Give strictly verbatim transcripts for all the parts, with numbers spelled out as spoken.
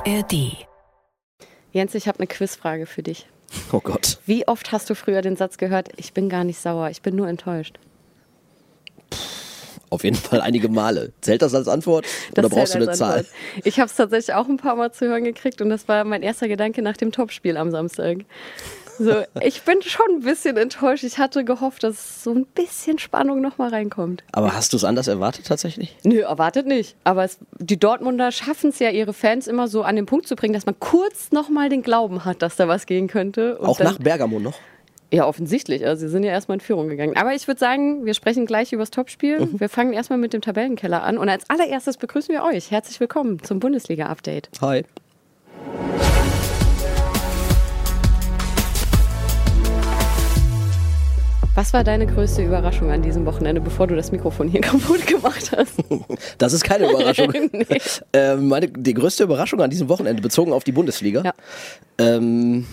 A R D. Jens, ich habe eine Quizfrage für dich. Oh Gott. Wie oft hast du früher den Satz gehört, ich bin gar nicht sauer, ich bin nur enttäuscht? Auf jeden Fall einige Male. Zählt das als Antwort Das oder brauchst du zählt eine als Zahl? Antwort. Ich habe es tatsächlich auch ein paar Mal zu hören gekriegt und das war mein erster Gedanke nach dem Topspiel am Samstag. So, ich bin schon ein bisschen enttäuscht. Ich hatte gehofft, dass so ein bisschen Spannung nochmal reinkommt. Aber hast du es anders erwartet tatsächlich? Nö, erwartet nicht. Aber es, die Dortmunder schaffen es ja, ihre Fans immer so an den Punkt zu bringen, dass man kurz nochmal den Glauben hat, dass da was gehen könnte. Und Auch dann, nach Bergamo noch? Ja, offensichtlich. Also sie sind ja erstmal in Führung gegangen. Aber ich würde sagen, wir sprechen gleich über das Topspiel. Mhm. Wir fangen erstmal mit dem Tabellenkeller an. Und als allererstes begrüßen wir euch. Herzlich willkommen zum Bundesliga-Update. Hi. Was war deine größte Überraschung an diesem Wochenende, bevor du das Mikrofon hier kaputt gemacht hast? Das ist keine Überraschung. Nee. äh, meine, die größte Überraschung an diesem Wochenende, bezogen auf die Bundesliga. Ja. Ähm,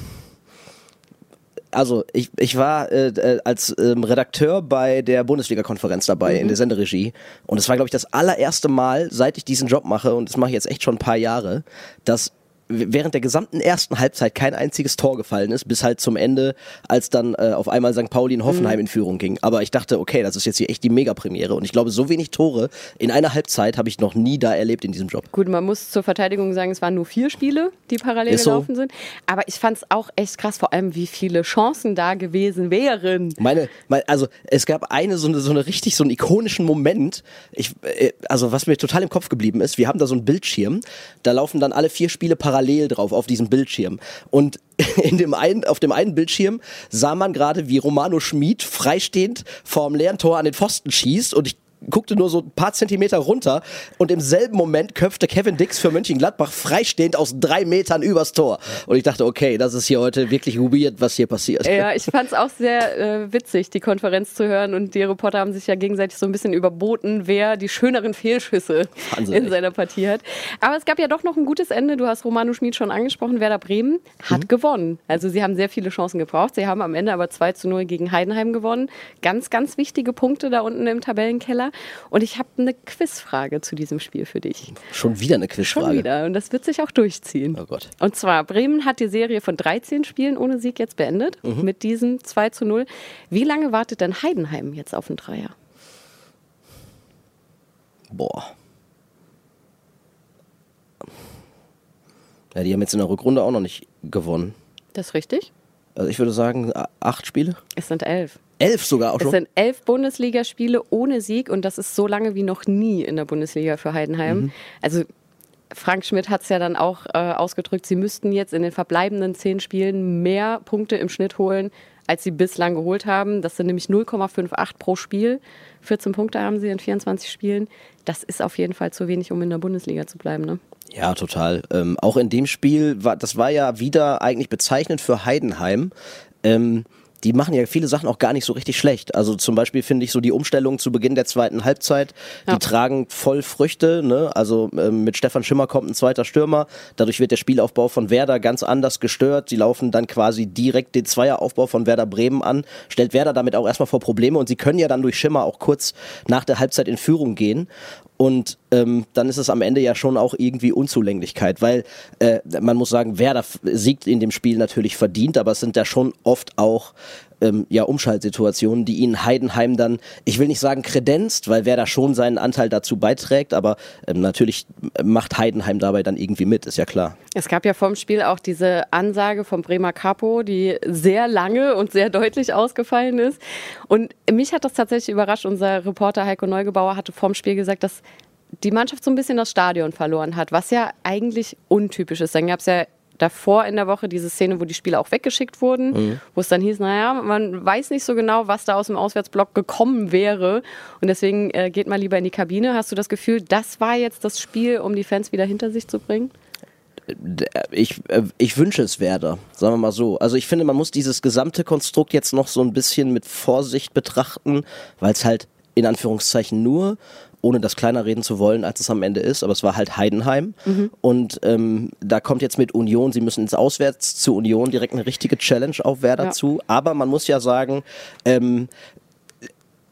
also ich, ich war äh, als ähm, Redakteur bei der Bundesliga-Konferenz dabei, mhm. in der Senderegie. Und es war, glaube ich, das allererste Mal, seit ich diesen Job mache, und das mache ich jetzt echt schon ein paar Jahre, dass während der gesamten ersten Halbzeit kein einziges Tor gefallen ist, bis halt zum Ende, als dann äh, auf einmal Sankt Pauli in Hoffenheim mhm. in Führung ging. Aber ich dachte, okay, das ist jetzt hier echt die Mega-Premiere. Und ich glaube, so wenig Tore in einer Halbzeit habe ich noch nie da erlebt in diesem Job. Gut, man muss zur Verteidigung sagen, es waren nur vier Spiele, die parallel Ist so. gelaufen sind. Aber ich fand es auch echt krass, vor allem wie viele Chancen da gewesen wären. Meine, mein, also es gab eine so eine so eine richtig so einen ikonischen Moment. Ich, äh, also was mir total im Kopf geblieben ist, wir haben da so einen Bildschirm, da laufen dann alle vier Spiele parallel drauf auf diesem Bildschirm. Und in dem einen, auf dem einen Bildschirm sah man gerade, wie Romano Schmid freistehend vorm leeren Tor an den Pfosten schießt, und ich guckte nur so ein paar Zentimeter runter und im selben Moment köpfte Kevin Dix für Mönchengladbach freistehend aus drei Metern übers Tor. Und ich dachte, okay, das ist hier heute wirklich weird, was hier passiert. Ja, ich fand es auch sehr äh, witzig, die Konferenz zu hören, und die Reporter haben sich ja gegenseitig so ein bisschen überboten, wer die schöneren Fehlschüsse Wahnsinn, in seiner Partie hat. Aber es gab ja doch noch ein gutes Ende. Du hast Romano Schmid schon angesprochen. Werder Bremen hat mhm. gewonnen. Also sie haben sehr viele Chancen gebraucht. Sie haben am Ende aber zwei zu null gegen Heidenheim gewonnen. Ganz, ganz wichtige Punkte da unten im Tabellenkeller. Und ich habe eine Quizfrage zu diesem Spiel für dich. Schon wieder eine Quizfrage? Schon wieder. Und das wird sich auch durchziehen. Oh Gott. Und zwar, Bremen hat die Serie von dreizehn Spielen ohne Sieg jetzt beendet. Mhm. Mit diesem zwei zu null. Wie lange wartet denn Heidenheim jetzt auf einen Dreier? Boah. Ja, die haben jetzt in der Rückrunde auch noch nicht gewonnen. Das ist richtig. Also ich würde sagen, acht Spiele? Es sind elf. Elf sogar auch schon? Es sind elf Bundesligaspiele ohne Sieg, und das ist so lange wie noch nie in der Bundesliga für Heidenheim. Mhm. Also Frank Schmidt hat es ja dann auch äh, ausgedrückt, sie müssten jetzt in den verbleibenden zehn Spielen mehr Punkte im Schnitt holen, als sie bislang geholt haben. Das sind nämlich null Komma achtundfünfzig pro Spiel. vierzehn Punkte haben sie in vierundzwanzig Spielen. Das ist auf jeden Fall zu wenig, um in der Bundesliga zu bleiben, ne? Ja, total. Ähm, auch in dem Spiel, war, das war ja wieder eigentlich bezeichnend für Heidenheim. Ähm, die machen ja viele Sachen auch gar nicht so richtig schlecht. Also zum Beispiel finde ich so die Umstellung zu Beginn der zweiten Halbzeit, die ja. tragen voll Früchte, ne? Also ähm, mit Stefan Schimmer kommt ein zweiter Stürmer. Dadurch wird der Spielaufbau von Werder ganz anders gestört. Sie laufen dann quasi direkt den Zweieraufbau von Werder Bremen an. Stellt Werder damit auch erstmal vor Probleme, und sie können ja dann durch Schimmer auch kurz nach der Halbzeit in Führung gehen. Und ähm, dann ist es am Ende ja schon auch irgendwie Unzulänglichkeit, weil äh, man muss sagen, Werder siegt in dem Spiel natürlich verdient, aber es sind ja schon oft auch ähm, ja, Umschaltsituationen, die ihnen Heidenheim dann, ich will nicht sagen kredenzt, weil Werder schon seinen Anteil dazu beiträgt, aber ähm, natürlich macht Heidenheim dabei dann irgendwie mit, ist ja klar. Es gab ja vorm Spiel auch diese Ansage vom Bremer Capo, die sehr lange und sehr deutlich ausgefallen ist. Und mich hat das tatsächlich überrascht. Unser Reporter Heiko Neugebauer hatte vorm Spiel gesagt, dass die Mannschaft so ein bisschen das Stadion verloren hat, was ja eigentlich untypisch ist. Dann gab es ja davor in der Woche diese Szene, wo die Spieler auch weggeschickt wurden, mhm. wo es dann hieß, naja, man weiß nicht so genau, was da aus dem Auswärtsblock gekommen wäre, und deswegen äh, geht mal lieber in die Kabine. Hast du das Gefühl, das war jetzt das Spiel, um die Fans wieder hinter sich zu bringen? Ich, ich wünsche es Werder, sagen wir mal so. Also ich finde, man muss dieses gesamte Konstrukt jetzt noch so ein bisschen mit Vorsicht betrachten, weil es halt in Anführungszeichen nur, ohne das kleiner reden zu wollen, als es am Ende ist, aber es war halt Heidenheim. Mhm. Und ähm, da kommt jetzt mit Union, sie müssen ins Auswärts zu Union direkt eine richtige Challenge auf Werder ja. zu. Aber man muss ja sagen, ähm,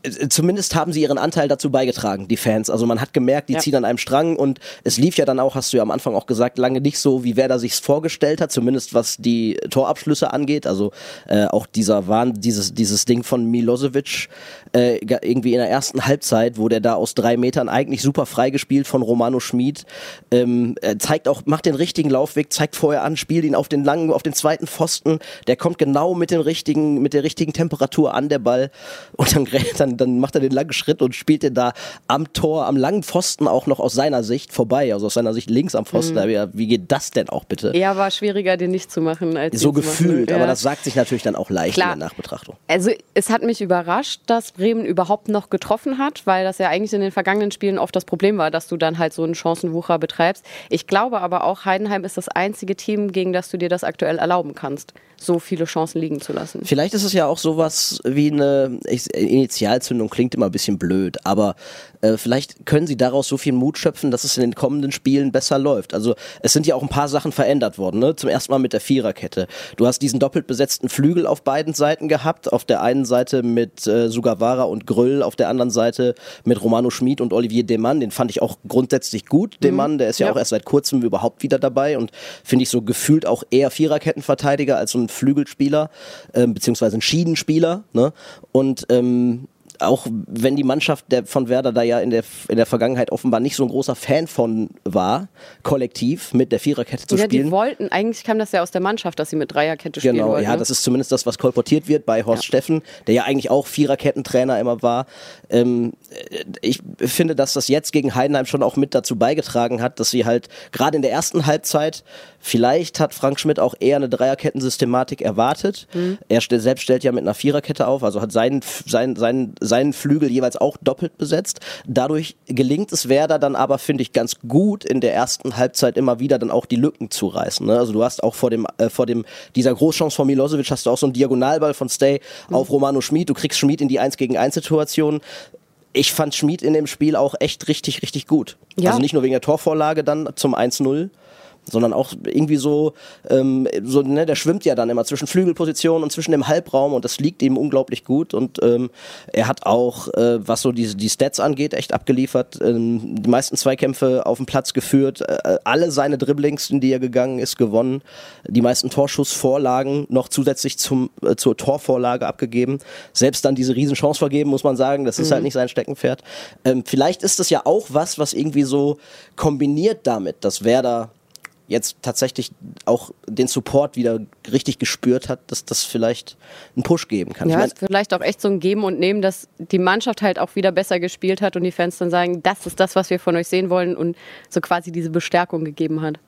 zumindest haben sie ihren Anteil dazu beigetragen, die Fans. Also man hat gemerkt, die ja. ziehen an einem Strang und es lief ja dann auch, hast du ja am Anfang auch gesagt, lange nicht so, wie Werder sich's vorgestellt hat, zumindest was die Torabschlüsse angeht. Also äh, auch dieser Wahn, dieses, dieses Ding von Milosevic äh, irgendwie in der ersten Halbzeit, wo der da aus drei Metern eigentlich super freigespielt von Romano Schmid, ähm, zeigt auch, macht den richtigen Laufweg, zeigt vorher an, spielt ihn auf den langen, auf den zweiten Pfosten, der kommt genau mit den richtigen, mit der richtigen Temperatur an der Ball und dann, dann, dann macht er den langen Schritt und spielt den da am Tor, am langen Pfosten auch noch aus seiner Sicht vorbei, also aus seiner Sicht links am Pfosten. Mhm. Wie geht das denn auch bitte? Ja, war schwieriger, den nicht zu machen als so gefühlt, ja. aber das sagt sich natürlich dann auch leicht Klar. in der Nachbetrachtung. Also es hat mich überrascht, dass Bremen überhaupt noch getroffen hat, weil das ja eigentlich in den vergangenen Spielen oft das Problem war, dass du dann halt so einen Chancenwucher betreibst. Ich glaube aber auch, Heidenheim ist das einzige Team, gegen das du dir das aktuell erlauben kannst, so viele Chancen liegen zu lassen. Vielleicht ist es ja auch sowas wie eine Initialzündung, klingt immer ein bisschen blöd, aber äh, vielleicht können sie daraus so viel Mut schöpfen, dass es in den kommenden Spielen besser läuft. Also es sind ja auch ein paar Sachen verändert worden, ne? Zum ersten Mal mit der Viererkette. Du hast diesen doppelt besetzten Flügel auf beiden Seiten gehabt, auf der einen Seite mit äh, Sugawara und Gröll, auf der anderen Seite mit Romano Schmid und Olivier Demann, den fand ich auch grundsätzlich gut, Demann, mhm. der ist ja, ja auch erst seit kurzem überhaupt wieder dabei und finde ich so gefühlt auch eher Viererkettenverteidiger als so ein Flügelspieler, äh, beziehungsweise ein Schiedenspieler, ne? Und ähm, auch wenn die Mannschaft der, von Werder da ja in der, in der Vergangenheit offenbar nicht so ein großer Fan von war, kollektiv mit der Viererkette zu ja, spielen. Die wollten, eigentlich kam das ja aus der Mannschaft, dass sie mit Dreierkette spielen genau, wollten. Genau, ja, ne? das ist zumindest das, was kolportiert wird bei Horst ja. Steffen, der ja eigentlich auch Viererkettentrainer immer war. Ähm, ich finde, dass das jetzt gegen Heidenheim schon auch mit dazu beigetragen hat, dass sie halt gerade in der ersten Halbzeit, vielleicht hat Frank Schmidt auch eher eine Dreierkettensystematik erwartet. Mhm. Er st- selbst stellt ja mit einer Viererkette auf, also hat seinen, seinen, seinen seinen Flügel jeweils auch doppelt besetzt. Dadurch gelingt es Werder dann aber, finde ich, ganz gut in der ersten Halbzeit immer wieder dann auch die Lücken zu reißen. Ne? Also du hast auch vor dem, äh, vor dem, dieser Großchance von Milosevic hast du auch so einen Diagonalball von Stay mhm. auf Romano Schmid. Du kriegst Schmid in die eins gegen eins Situation. Ich fand Schmid in dem Spiel auch echt richtig, richtig gut. Ja. Also nicht nur wegen der Torvorlage dann zum eins null, sondern auch irgendwie so, ähm, so ne, der schwimmt ja dann immer zwischen Flügelpositionen und zwischen dem Halbraum und das liegt ihm unglaublich gut und ähm, er hat auch, äh, was so die, die Stats angeht, echt abgeliefert, ähm, die meisten Zweikämpfe auf dem Platz geführt, äh, alle seine Dribblings, in die er gegangen ist, gewonnen, die meisten Torschussvorlagen noch zusätzlich zum, äh, zur Torvorlage abgegeben, selbst dann diese Riesenchance vergeben, muss man sagen, das ist mhm. halt nicht sein Steckenpferd. Ähm, vielleicht ist das ja auch was, was irgendwie so kombiniert damit, dass Werder jetzt tatsächlich auch den Support wieder richtig gespürt hat, dass das vielleicht einen Push geben kann. Ja, ich mein, ist vielleicht auch echt so ein Geben und Nehmen, dass die Mannschaft halt auch wieder besser gespielt hat und die Fans dann sagen, das ist das, was wir von euch sehen wollen und so quasi diese Bestärkung gegeben hat.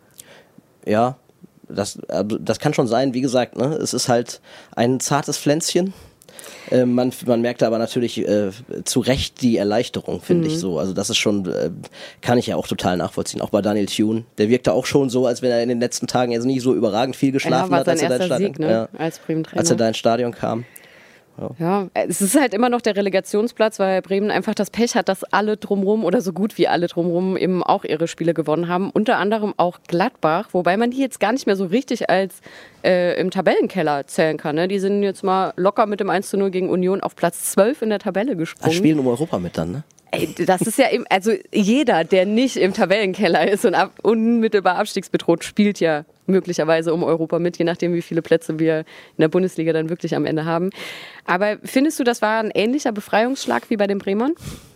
Ja, das, das kann schon sein. Wie gesagt, ne, es ist halt ein zartes Pflänzchen. Äh, man, man merkt aber natürlich äh, zu Recht die Erleichterung, finde mhm. ich so. Also das ist schon, äh, kann ich ja auch total nachvollziehen. Auch bei Daniel Thune. Der wirkte auch schon so, als wenn er in den letzten Tagen jetzt nicht so überragend viel geschlafen ja, hat, als er, da Sieg, Stadion, ne? ja, als, als er da ins Stadion kam. Ja. ja, es ist halt immer noch der Relegationsplatz, weil Bremen einfach das Pech hat, dass alle drumherum oder so gut wie alle drumherum eben auch ihre Spiele gewonnen haben. Unter anderem auch Gladbach, wobei man die jetzt gar nicht mehr so richtig als äh, im Tabellenkeller zählen kann. Ne? Die sind jetzt mal locker mit dem eins zu null gegen Union auf Platz zwölf in der Tabelle gesprungen. Ach, spielen um Europa mit dann, ne? Ey, das ist ja eben, also jeder, der nicht im Tabellenkeller ist und ab, unmittelbar abstiegsbedroht, spielt ja möglicherweise um Europa mit, je nachdem, wie viele Plätze wir in der Bundesliga dann wirklich am Ende haben. Aber findest du, das war ein ähnlicher Befreiungsschlag wie bei den Bremern?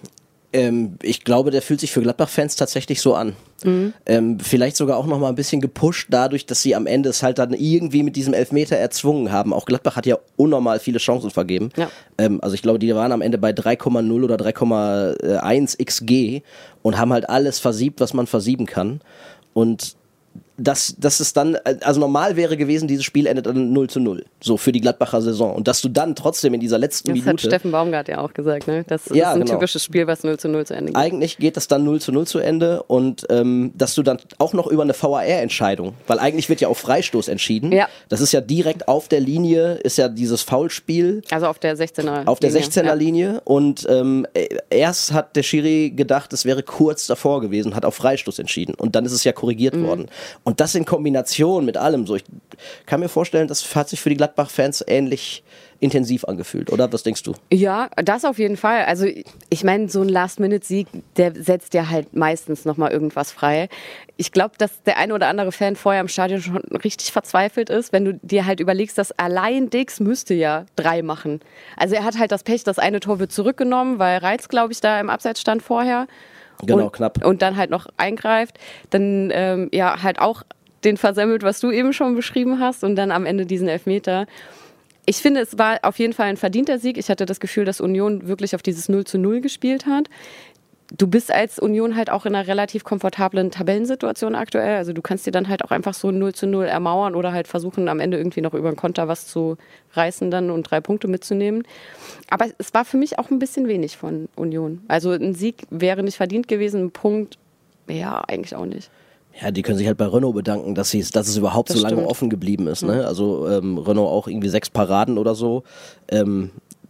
Ähm, ich glaube, der fühlt sich für Gladbach-Fans tatsächlich so an. Mhm. Ähm, vielleicht sogar auch noch mal ein bisschen gepusht dadurch, dass sie am Ende es halt dann irgendwie mit diesem Elfmeter erzwungen haben. Auch Gladbach hat ja unnormal viele Chancen vergeben. Ja. Ähm, also ich glaube, die waren am Ende bei drei Komma null oder drei Komma eins X G und haben halt alles versiebt, was man versieben kann. Und dass, dass es dann, also normal wäre gewesen, dieses Spiel endet dann null zu null, so für die Gladbacher Saison. Und dass du dann trotzdem in dieser letzten das Minute... Das hat Steffen Baumgart ja auch gesagt, ne? Das ist ja, ein genau. typisches Spiel, was null zu null zu Ende geht. Eigentlich geht das dann null zu null zu Ende und ähm, dass du dann auch noch über eine V A R-Entscheidung, weil eigentlich wird ja auf Freistoß entschieden. Ja. Das ist ja direkt auf der Linie, ist ja dieses Foulspiel. Also auf der sechzehner Auf der sechzehner-Linie. Ja. Und ähm, erst hat der Schiri gedacht, es wäre kurz davor gewesen, hat auf Freistoß entschieden. Und dann ist es ja korrigiert mhm. worden. Und Und das in Kombination mit allem so. Ich kann mir vorstellen, das hat sich für die Gladbach-Fans ähnlich intensiv angefühlt, oder? Was denkst du? Ja, das auf jeden Fall. Also ich meine, so ein Last-Minute-Sieg, der setzt ja halt meistens nochmal irgendwas frei. Ich glaube, dass der eine oder andere Fan vorher im Stadion schon richtig verzweifelt ist, wenn du dir halt überlegst, dass allein Dix müsste ja drei machen. Also er hat halt das Pech, das eine Tor wird zurückgenommen, weil Reitz, glaube ich, da im Abseits stand vorher. Genau, und, knapp. Und dann halt noch eingreift. Dann ähm, ja halt auch den versemmelt, was du eben schon beschrieben hast und dann am Ende diesen Elfmeter. Ich finde, es war auf jeden Fall ein verdienter Sieg. Ich hatte das Gefühl, dass Union wirklich auf dieses null zu null gespielt hat. Du bist als Union halt auch in einer relativ komfortablen Tabellensituation aktuell. Also du kannst dir dann halt auch einfach so null zu null ermauern oder halt versuchen, am Ende irgendwie noch über den Konter was zu reißen dann und drei Punkte mitzunehmen. Aber es war für mich auch ein bisschen wenig von Union. Also ein Sieg wäre nicht verdient gewesen, ein Punkt, ja, eigentlich auch nicht. Ja, die können sich halt bei Renault bedanken, dass, sie, dass es überhaupt das so lange stimmt. offen geblieben ist. Ne? Also ähm, Renault auch irgendwie sechs Paraden oder so. Ähm,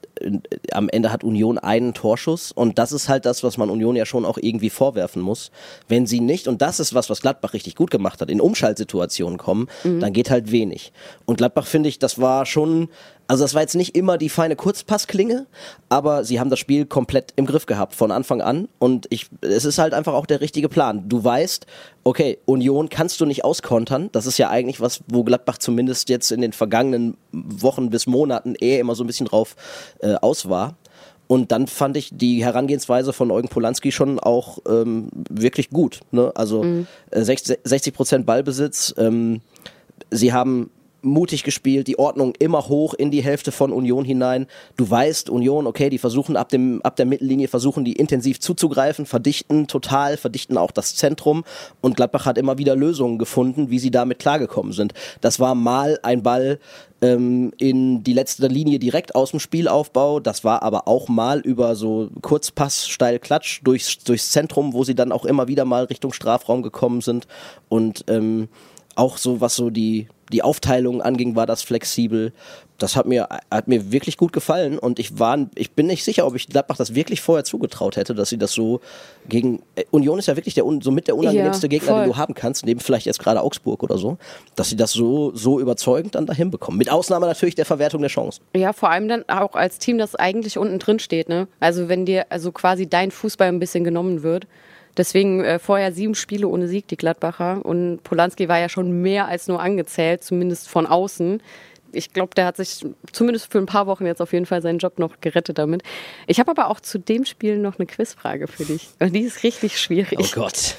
am Ende hat Union einen Torschuss und das ist halt das, was man Union ja schon auch irgendwie vorwerfen muss. Wenn sie nicht, und das ist was, was Gladbach richtig gut gemacht hat, in Umschaltsituationen kommen, mhm. dann geht halt wenig. Und Gladbach, finde ich, das war schon, also das war jetzt nicht immer die feine Kurzpassklinge, aber sie haben das Spiel komplett im Griff gehabt von Anfang an und ich, es ist halt einfach auch der richtige Plan. Du weißt, okay, Union kannst du nicht auskontern, das ist ja eigentlich was, wo Gladbach zumindest jetzt in den vergangenen Wochen bis Monaten eher immer so ein bisschen drauf äh, aus war. Und dann fand ich die Herangehensweise von Eugen Polanski schon auch ähm, wirklich gut. Ne? Also mhm. äh, sechzig Prozent Ballbesitz, ähm, sie haben mutig gespielt, die Ordnung immer hoch in die Hälfte von Union hinein. Du weißt, Union, okay, die versuchen ab dem ab der Mittellinie, versuchen die intensiv zuzugreifen, verdichten total, verdichten auch das Zentrum und Gladbach hat immer wieder Lösungen gefunden, wie sie damit klargekommen sind. Das war mal ein Ball ähm, in die letzte Linie direkt aus dem Spielaufbau, das war aber auch mal über so Kurzpass, steil Klatsch durchs, durchs Zentrum, wo sie dann auch immer wieder mal Richtung Strafraum gekommen sind und ähm, auch so, was so die, die Aufteilung anging, war das flexibel. Das hat mir, hat mir wirklich gut gefallen und ich war, ich bin nicht sicher, ob ich Gladbach das wirklich vorher zugetraut hätte, dass sie das so gegen, Union ist ja wirklich der, so mit der unangenehmste ja, Gegner, voll. Den du haben kannst, neben vielleicht jetzt gerade Augsburg oder so, dass sie das so, so überzeugend dann dahin bekommen. Mit Ausnahme natürlich der Verwertung der Chancen. Ja, vor allem dann auch als Team, das eigentlich unten drin steht, ne? Also wenn dir also quasi dein Fußball ein bisschen genommen wird. Deswegen äh, vorher sieben Spiele ohne Sieg, die Gladbacher. Und Polanski war ja schon mehr als nur angezählt, zumindest von außen. Ich glaube, der hat sich zumindest für ein paar Wochen jetzt auf jeden Fall seinen Job noch gerettet damit. Ich habe aber auch zu dem Spiel noch eine Quizfrage für dich. Und die ist richtig schwierig. Oh Gott.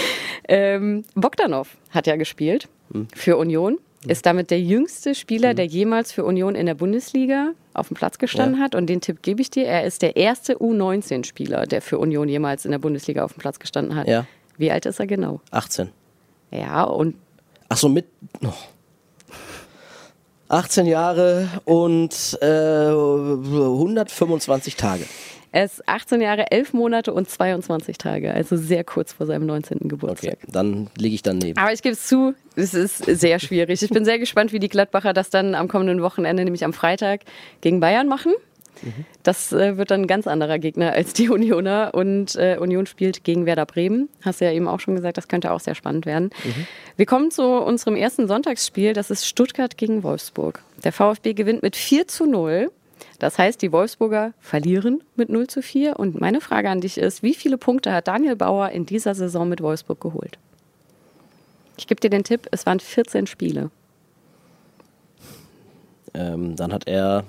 ähm, Bogdanov hat ja gespielt hm. für Union. Ist damit der jüngste Spieler, hm. der jemals für Union in der Bundesliga auf dem Platz gestanden ja. hat. Und den Tipp gebe ich dir. Er ist der erste U neunzehn Spieler, der für Union jemals in der Bundesliga auf dem Platz gestanden hat. Ja. Wie alt ist er genau? achtzehn. Ja, und... Ach so, mit... Oh. achtzehn Jahre und äh, hundertfünfundzwanzig Tage. Er ist achtzehn Jahre, elf Monate und zweiundzwanzig Tage, also sehr kurz vor seinem neunzehnten Geburtstag. Okay, dann liege ich daneben. Aber ich gebe es zu, es ist sehr schwierig. Ich bin sehr gespannt, wie die Gladbacher das dann am kommenden Wochenende, nämlich am Freitag, gegen Bayern machen. Mhm. Das äh, wird dann ein ganz anderer Gegner als die Unioner. Und äh, Union spielt gegen Werder Bremen. Hast du ja eben auch schon gesagt, das könnte auch sehr spannend werden. Mhm. Wir kommen zu unserem ersten Sonntagsspiel. Das ist Stuttgart gegen Wolfsburg. Der VfB gewinnt mit vier zu null. Das heißt, die Wolfsburger verlieren mit null zu vier. Und meine Frage an dich ist, wie viele Punkte hat Daniel Bauer in dieser Saison mit Wolfsburg geholt? Ich gebe dir den Tipp, es waren vierzehn Spiele. Ähm, dann hat er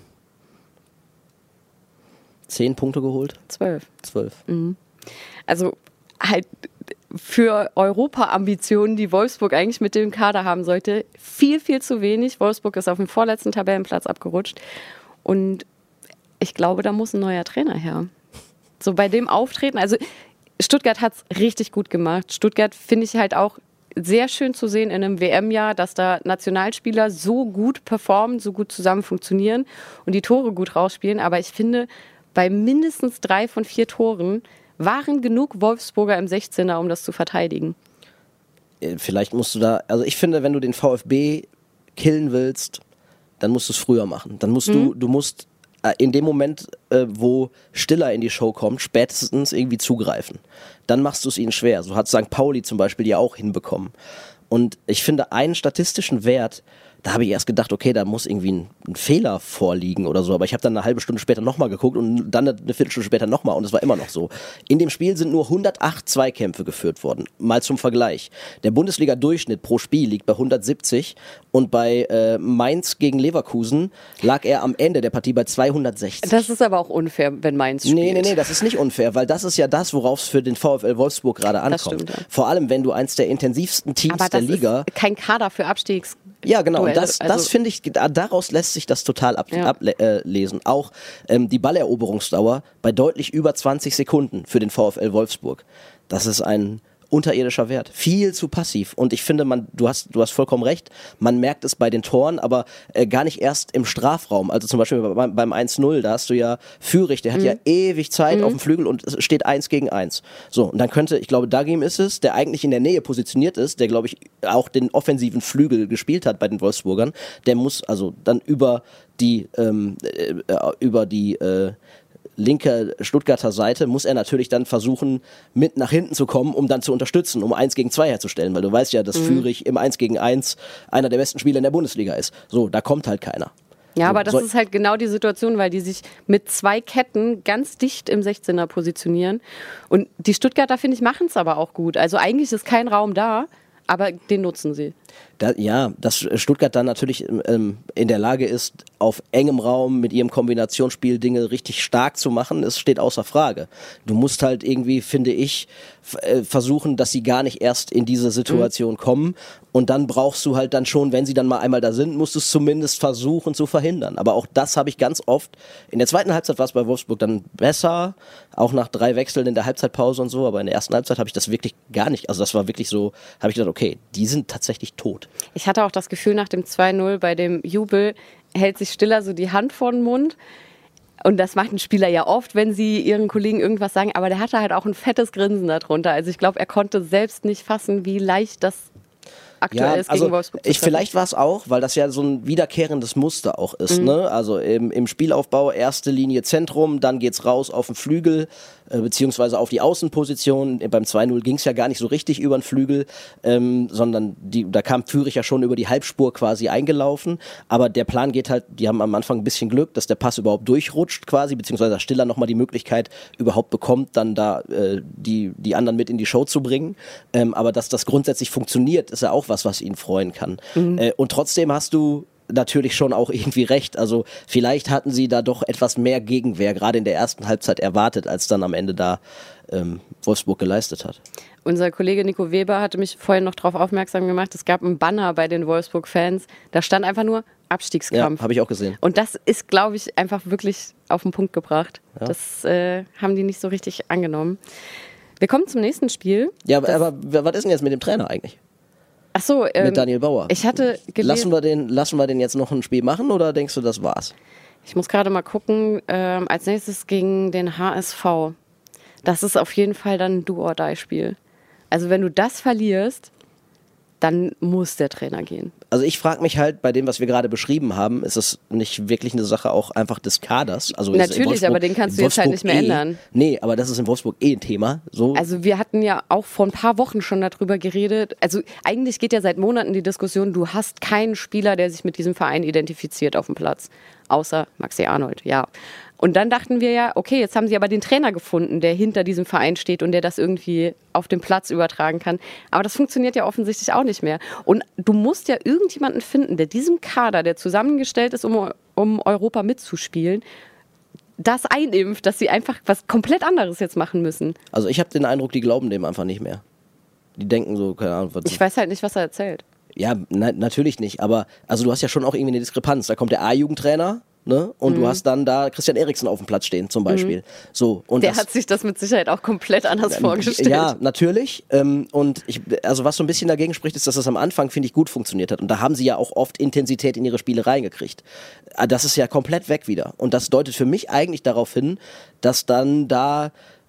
zehn Punkte geholt? Zwölf. Zwölf. Mhm. Also halt für Europa-Ambitionen, die Wolfsburg eigentlich mit dem Kader haben sollte, viel, viel zu wenig. Wolfsburg ist auf dem vorletzten Tabellenplatz abgerutscht. Und ich glaube, da muss ein neuer Trainer her. So bei dem Auftreten, also Stuttgart hat es richtig gut gemacht. Stuttgart finde ich halt auch sehr schön zu sehen in einem W M-Jahr, dass da Nationalspieler so gut performen, so gut zusammen funktionieren und die Tore gut rausspielen. Aber ich finde, bei mindestens drei von vier Toren waren genug Wolfsburger im sechzehner, um das zu verteidigen. Vielleicht musst du da, also ich finde, wenn du den VfB killen willst, dann musst du es früher machen. Dann musst mhm. du, du musst in dem Moment, äh, wo Stiller in die Show kommt, spätestens irgendwie zugreifen. Dann machst du es ihnen schwer. So hat Sankt Pauli zum Beispiel ja auch hinbekommen. Und ich finde einen statistischen Wert, da habe ich erst gedacht, okay, da muss irgendwie ein, ein Fehler vorliegen oder so. Aber ich habe dann eine halbe Stunde später nochmal geguckt und dann eine Viertelstunde später nochmal und es war immer noch so. In dem Spiel sind nur hundertacht Zweikämpfe geführt worden. Mal zum Vergleich. Der Bundesliga-Durchschnitt pro Spiel liegt bei hundertsiebzig und bei äh, Mainz gegen Leverkusen lag er am Ende der Partie bei zweihundertsechzig. Das ist aber auch unfair, wenn Mainz spielt. Nee, nee, nee, das ist nicht unfair, weil das ist ja das, worauf es für den VfL Wolfsburg gerade ankommt. Stimmt, ja. Vor allem, wenn du eins der intensivsten Teams aber der das Liga... ist kein Kader für Abstiegs... Ja, genau. Und das, also das finde ich, daraus lässt sich das total ablesen. Ja. Ab, äh, auch ähm, die Balleroberungsdauer bei deutlich über zwanzig Sekunden für den VfL Wolfsburg. Das ist ein unterirdischer Wert. Viel zu passiv. Und ich finde, man, du hast, du hast vollkommen recht, man merkt es bei den Toren, aber äh, gar nicht erst im Strafraum. Also zum Beispiel beim, beim eins null, da hast du ja Führig, der hat mhm. ja ewig Zeit mhm. auf dem Flügel und es steht eins gegen eins. So, und dann könnte, ich glaube, Dagim ist es, der eigentlich in der Nähe positioniert ist, der, glaube ich, auch den offensiven Flügel gespielt hat bei den Wolfsburgern, der muss also dann über die, ähm, äh, über die, äh, linke Stuttgarter Seite muss er natürlich dann versuchen, mit nach hinten zu kommen, um dann zu unterstützen, um eins gegen zwei herzustellen, weil du weißt ja, dass mhm. Führig im eins gegen eins einer der besten Spieler in der Bundesliga ist. So, da kommt halt keiner. Ja, so, aber das so, ist halt genau die Situation, weil die sich mit zwei Ketten ganz dicht im sechzehner positionieren. Und die Stuttgarter, finde ich, machen es aber auch gut. Also eigentlich ist kein Raum da, aber den nutzen sie. Da, ja, dass Stuttgart dann natürlich ähm, in der Lage ist, auf engem Raum mit ihrem Kombinationsspiel Dinge richtig stark zu machen, es steht außer Frage. Du musst halt irgendwie, finde ich, f- äh, versuchen, dass sie gar nicht erst in diese Situation mhm. kommen und dann brauchst du halt dann schon, wenn sie dann mal einmal da sind, musst du es zumindest versuchen zu verhindern. Aber auch das habe ich ganz oft, in der zweiten Halbzeit war es bei Wolfsburg dann besser, auch nach drei Wechseln in der Halbzeitpause und so, aber in der ersten Halbzeit habe ich das wirklich gar nicht, also das war wirklich so, habe ich gedacht, okay, die sind tatsächlich tot. Ich hatte auch das Gefühl, nach dem zwei null bei dem Jubel hält sich Stiller so die Hand vor den Mund. Und das macht ein Spieler ja oft, wenn sie ihren Kollegen irgendwas sagen. Aber der hatte halt auch ein fettes Grinsen darunter. Also ich glaube, er konnte selbst nicht fassen, wie leicht das aktuell ja, ist also gegen Wolfsburg. Ich, vielleicht war es auch, weil das ja so ein wiederkehrendes Muster auch ist. Mhm. Ne? Also im, im Spielaufbau erste Linie Zentrum, dann geht's raus auf den Flügel, äh, beziehungsweise auf die Außenposition. Beim zwei null ging es ja gar nicht so richtig über den Flügel, ähm, sondern die, da kam Führig ja schon über die Halbspur quasi eingelaufen. Aber der Plan geht halt, die haben am Anfang ein bisschen Glück, dass der Pass überhaupt durchrutscht quasi, beziehungsweise dass Stiller nochmal die Möglichkeit überhaupt bekommt, dann da äh, die, die anderen mit in die Show zu bringen. Ähm, aber dass das grundsätzlich funktioniert, ist ja auch was, was ihn freuen kann. Mhm. Äh, und trotzdem hast du natürlich schon auch irgendwie recht. Also vielleicht hatten sie da doch etwas mehr Gegenwehr, gerade in der ersten Halbzeit erwartet, als dann am Ende da ähm, Wolfsburg geleistet hat. Unser Kollege Nico Weber hatte mich vorhin noch darauf aufmerksam gemacht, es gab einen Banner bei den Wolfsburg-Fans, da stand einfach nur Abstiegskampf. Ja, habe ich auch gesehen. Und das ist, glaube ich, einfach wirklich auf den Punkt gebracht. Ja. Das äh, haben die nicht so richtig angenommen. Wir kommen zum nächsten Spiel. Ja, aber, aber was ist denn jetzt mit dem Trainer eigentlich? Ach so, ähm, mit Daniel Bauer. Ich hatte gelesen, lassen wir den, lassen wir den jetzt noch ein Spiel machen oder denkst du, das war's? Ich muss gerade mal gucken. Ähm, als nächstes gegen den H S V. Das ist auf jeden Fall dann ein Do-or-Die-Spiel. Also wenn du das verlierst, dann muss der Trainer gehen. Also ich frage mich halt, bei dem, was wir gerade beschrieben haben, ist es nicht wirklich eine Sache auch einfach des Kaders? Also natürlich, aber den kannst du jetzt halt nicht mehr eh, ändern. Nee, aber das ist in Wolfsburg eh ein Thema. So. Also wir hatten ja auch vor ein paar Wochen schon darüber geredet. Also eigentlich geht ja seit Monaten die Diskussion, du hast keinen Spieler, der sich mit diesem Verein identifiziert auf dem Platz. Außer Maxi Arnold, ja. Und dann dachten wir ja, okay, jetzt haben sie aber den Trainer gefunden, der hinter diesem Verein steht und der das irgendwie auf den Platz übertragen kann. Aber das funktioniert ja offensichtlich auch nicht mehr. Und du musst ja irgendjemanden finden, der diesem Kader, der zusammengestellt ist, um, um Europa mitzuspielen, das einimpft, dass sie einfach was komplett anderes jetzt machen müssen. Also ich habe den Eindruck, die glauben dem einfach nicht mehr. Die denken so, keine Ahnung. Was ich weiß halt nicht, was er erzählt. Ja, na, natürlich nicht. Aber also du hast ja schon auch irgendwie eine Diskrepanz. Da kommt der A-Jugendtrainer. Ne? Und mhm. du hast dann da Christian Eriksen auf dem Platz stehen zum Beispiel. Mhm. So, und der das, hat sich das mit Sicherheit auch komplett anders ähm, vorgestellt. Ja, natürlich. Ähm, und ich, also was so ein bisschen dagegen spricht, ist, dass das am Anfang, finde ich, gut funktioniert hat. Und da haben sie ja auch oft Intensität in ihre Spiele reingekriegt. Das ist ja komplett weg wieder. Und das deutet für mich eigentlich darauf hin, dass dann da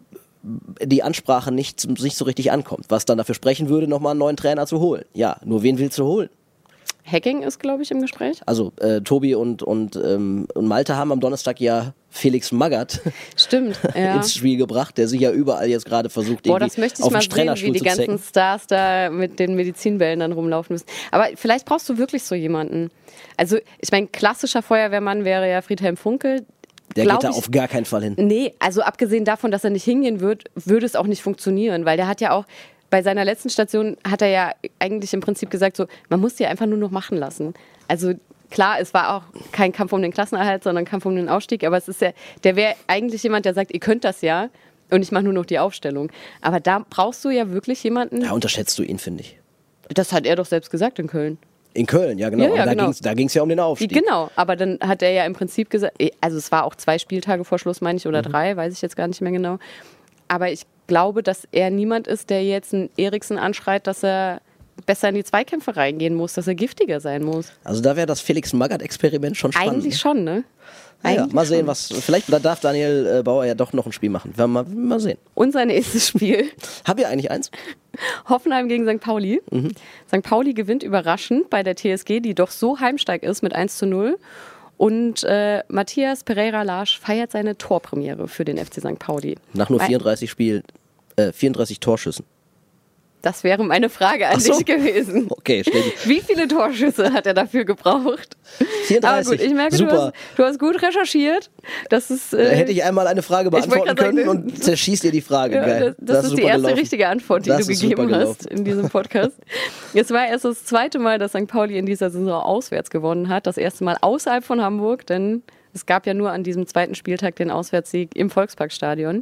die Ansprache nicht, nicht so richtig ankommt. Was dann dafür sprechen würde, nochmal einen neuen Trainer zu holen. Ja, nur wen willst du holen? Hacking ist, glaube ich, im Gespräch. Also äh, Tobi und, und, ähm, und Malte haben am Donnerstag ja Felix Magath Stimmt, ja. ins Spiel gebracht, der sich ja überall jetzt gerade versucht, Boah, irgendwie das möchte ich auf mal den sehen, wie Trainerstuhl die zu ganzen zecken. Stars da mit den Medizinbällen dann rumlaufen müssen. Aber vielleicht brauchst du wirklich so jemanden. Also ich meine, klassischer Feuerwehrmann wäre ja Friedhelm Funkel. Der Glaub geht da ich, auf gar keinen Fall hin. Nee, also abgesehen davon, dass er nicht hingehen wird, würde es auch nicht funktionieren, weil der hat ja auch, bei seiner letzten Station hat er ja eigentlich im Prinzip gesagt, so, man muss die einfach nur noch machen lassen. Also klar, es war auch kein Kampf um den Klassenerhalt, sondern Kampf um den Aufstieg, aber es ist ja, der wäre eigentlich jemand, der sagt, ihr könnt das ja und ich mache nur noch die Aufstellung. Aber da brauchst du ja wirklich jemanden. Da unterschätzt du ihn, finde ich. Das hat er doch selbst gesagt in Köln. In Köln, ja genau. Ja, ja, Aber da genau. ging's, da ging es ja um den Aufstieg. Genau, aber dann hat er ja im Prinzip gesagt, also es war auch zwei Spieltage vor Schluss, meine ich, oder mhm. drei, weiß ich jetzt gar nicht mehr genau. Aber ich glaube, dass er niemand ist, der jetzt einen Eriksen anschreit, dass er besser in die Zweikämpfe reingehen muss, dass er giftiger sein muss. Also da wäre das Felix-Magath-Experiment schon spannend. Eigentlich schon, ne? Ja, mal sehen, was. Vielleicht da darf Daniel äh, Bauer ja doch noch ein Spiel machen. Wir mal, mal sehen. Unser nächstes Spiel. Habt ihr eigentlich eins? Hoffenheim gegen Sankt Pauli. Mhm. Sankt Pauli gewinnt überraschend bei der T S G, die doch so heimstark ist mit eins zu null. Und äh, Matthias Pereira-Larsch feiert seine Torpremiere für den F C Sankt Pauli. Nach nur Weil, vierunddreißig Spielen, äh, vierunddreißig Torschüssen. Das wäre meine Frage an Ach so. dich gewesen. Okay, stell dich. Wie viele Torschüsse hat er dafür gebraucht? vierunddreißig. Aber gut, ich merke, Super. Du, hast, du hast gut recherchiert. Das ist, äh, Hätte ich einmal eine Frage beantworten können sagen, und zerschießt ihr die Frage. Ja, Geil. das, das, das ist die erste gelaufen. richtige Antwort, die das du gegeben hast in diesem Podcast. Es war erst das zweite Mal, dass Sankt Pauli in dieser Saison auswärts gewonnen hat. Das erste Mal außerhalb von Hamburg, denn es gab ja nur an diesem zweiten Spieltag den Auswärtssieg im Volksparkstadion.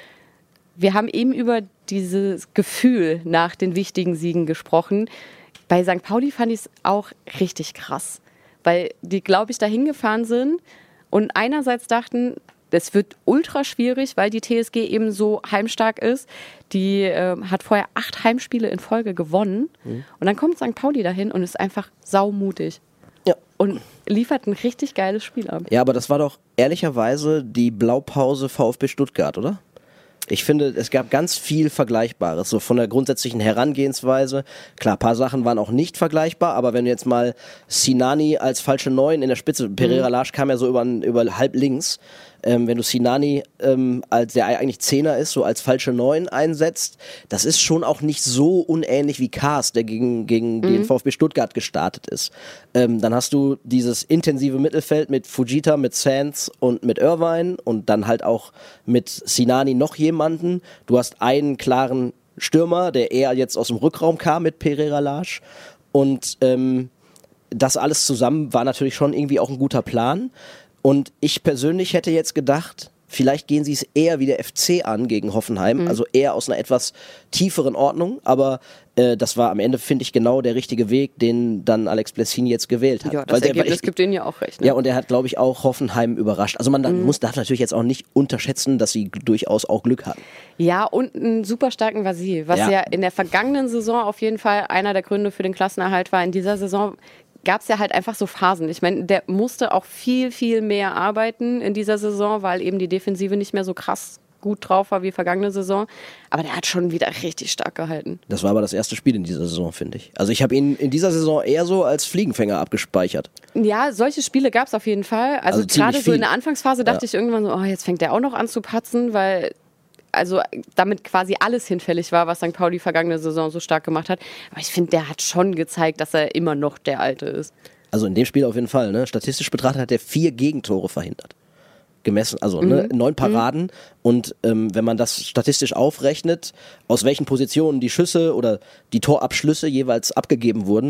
Wir haben eben über dieses Gefühl nach den wichtigen Siegen gesprochen. Bei Sankt Pauli fand ich es auch richtig krass, weil die, glaube ich, da hingefahren sind und einerseits dachten, das wird ultra schwierig, weil die T S G eben so heimstark ist. Die äh, hat vorher acht Heimspiele in Folge gewonnen. Mhm. Und dann kommt Sankt Pauli dahin und ist einfach saumutig. Ja. Und liefert ein richtig geiles Spiel ab. Ja, aber das war doch ehrlicherweise die Blaupause VfB Stuttgart, oder? Ich finde, es gab ganz viel Vergleichbares, so von der grundsätzlichen Herangehensweise. Klar, ein paar Sachen waren auch nicht vergleichbar, aber wenn du jetzt mal Sinani als falsche Neun in der Spitze, Pereira Larsch kam ja so über, über halb links, ähm, wenn du Sinani, ähm, als der eigentlich Zehner ist, so als falsche Neun einsetzt, das ist schon auch nicht so unähnlich wie Kaas, der gegen, gegen mhm. den VfB Stuttgart gestartet ist. Ähm, dann hast du dieses intensive Mittelfeld mit Fujita, mit Sands und mit Irvine und dann halt auch mit Sinani noch jemanden. Du hast einen klaren Stürmer, der eher jetzt aus dem Rückraum kam mit Pereira Larsch und ähm, das alles zusammen war natürlich schon irgendwie auch ein guter Plan. Und ich persönlich hätte jetzt gedacht, vielleicht gehen sie es eher wie der F C an gegen Hoffenheim, mhm. also eher aus einer etwas tieferen Ordnung, aber äh, das war am Ende, finde ich, genau der richtige Weg, den dann Alex Blessini jetzt gewählt hat. Ja, das Weil der, Ergebnis ich, gibt ihnen ja auch recht. Ne? Ja, und er hat, glaube ich, auch Hoffenheim überrascht. Also man mhm. muss, darf natürlich jetzt auch nicht unterschätzen, dass sie durchaus auch Glück hatten. Ja, und einen super starken Vasil, was ja. ja in der vergangenen Saison auf jeden Fall einer der Gründe für den Klassenerhalt war. In dieser Saison gab es ja halt einfach so Phasen. Ich meine, der musste auch viel, viel mehr arbeiten in dieser Saison, weil eben die Defensive nicht mehr so krass gut drauf war wie vergangene Saison. Aber der hat schon wieder richtig stark gehalten. Das war aber das erste Spiel in dieser Saison, finde ich. Also ich habe ihn in dieser Saison eher so als Fliegenfänger abgespeichert. Ja, solche Spiele gab es auf jeden Fall. Also, also gerade so in der Anfangsphase dachte ja. ich irgendwann so, oh, jetzt fängt der auch noch an zu patzen, weil also damit quasi alles hinfällig war, was Sankt Pauli vergangene Saison so stark gemacht hat. Aber ich finde, der hat schon gezeigt, dass er immer noch der Alte ist. Also in dem Spiel auf jeden Fall. Ne? Statistisch betrachtet hat er vier Gegentore verhindert. Gemessen, also mhm. ne, neun Paraden. Mhm. Und ähm, wenn man das statistisch aufrechnet, aus welchen Positionen die Schüsse oder die Torabschlüsse jeweils abgegeben wurden,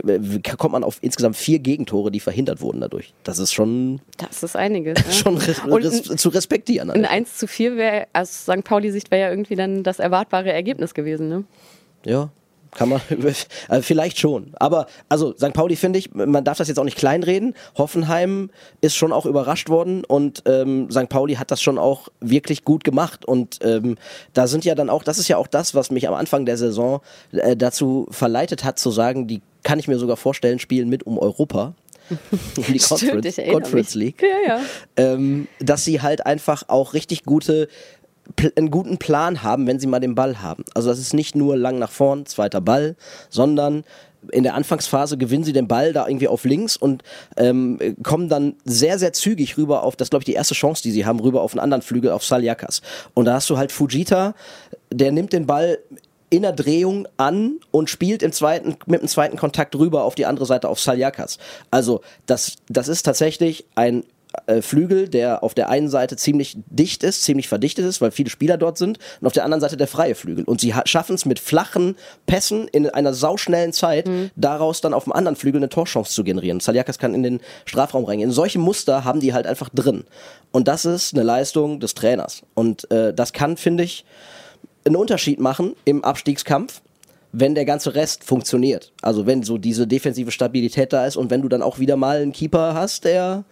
kommt man auf insgesamt vier Gegentore, die verhindert wurden dadurch. Das ist schon... Das ist einiges. Ja. schon res- res- zu respektieren. Ein eins zu vier wäre, aus Sankt Pauli-Sicht, wäre ja irgendwie dann das erwartbare Ergebnis gewesen, ne? Ja. Kann man, also vielleicht schon. Aber, also, Sankt Pauli finde ich, man darf das jetzt auch nicht kleinreden. Hoffenheim ist schon auch überrascht worden und ähm, Sankt Pauli hat das schon auch wirklich gut gemacht. Und ähm, da sind ja dann auch, das ist ja auch das, was mich am Anfang der Saison äh, dazu verleitet hat, zu sagen, die kann ich mir sogar vorstellen, spielen mit um Europa. Um die Stimmt, Conference, Conference League. Ja, ja. Ähm, dass sie halt einfach auch richtig gute einen guten Plan haben, wenn sie mal den Ball haben. Also das ist nicht nur lang nach vorn, zweiter Ball, sondern in der Anfangsphase gewinnen sie den Ball da irgendwie auf links und ähm, kommen dann sehr, sehr zügig rüber auf, das glaube ich die erste Chance, die sie haben, rüber auf einen anderen Flügel, auf Saliakas. Und da hast du halt Fujita, der nimmt den Ball in der Drehung an und spielt im zweiten, mit dem zweiten Kontakt rüber auf die andere Seite auf Saliakas. Also das, das ist tatsächlich ein äh, Flügel, der auf der einen Seite ziemlich dicht ist, ziemlich verdichtet ist, weil viele Spieler dort sind, und auf der anderen Seite der freie Flügel. Und sie ha- schaffen es mit flachen Pässen in einer sauschnellen Zeit, mhm. daraus dann auf dem anderen Flügel eine Torchance zu generieren. Saliakas kann in den Strafraum reingehen. Solche Muster haben die halt einfach drin. Und das ist eine Leistung des Trainers. Und äh, das kann, finde ich, einen Unterschied machen im Abstiegskampf, wenn der ganze Rest funktioniert. Also wenn so diese defensive Stabilität da ist und wenn du dann auch wieder mal einen Keeper hast, der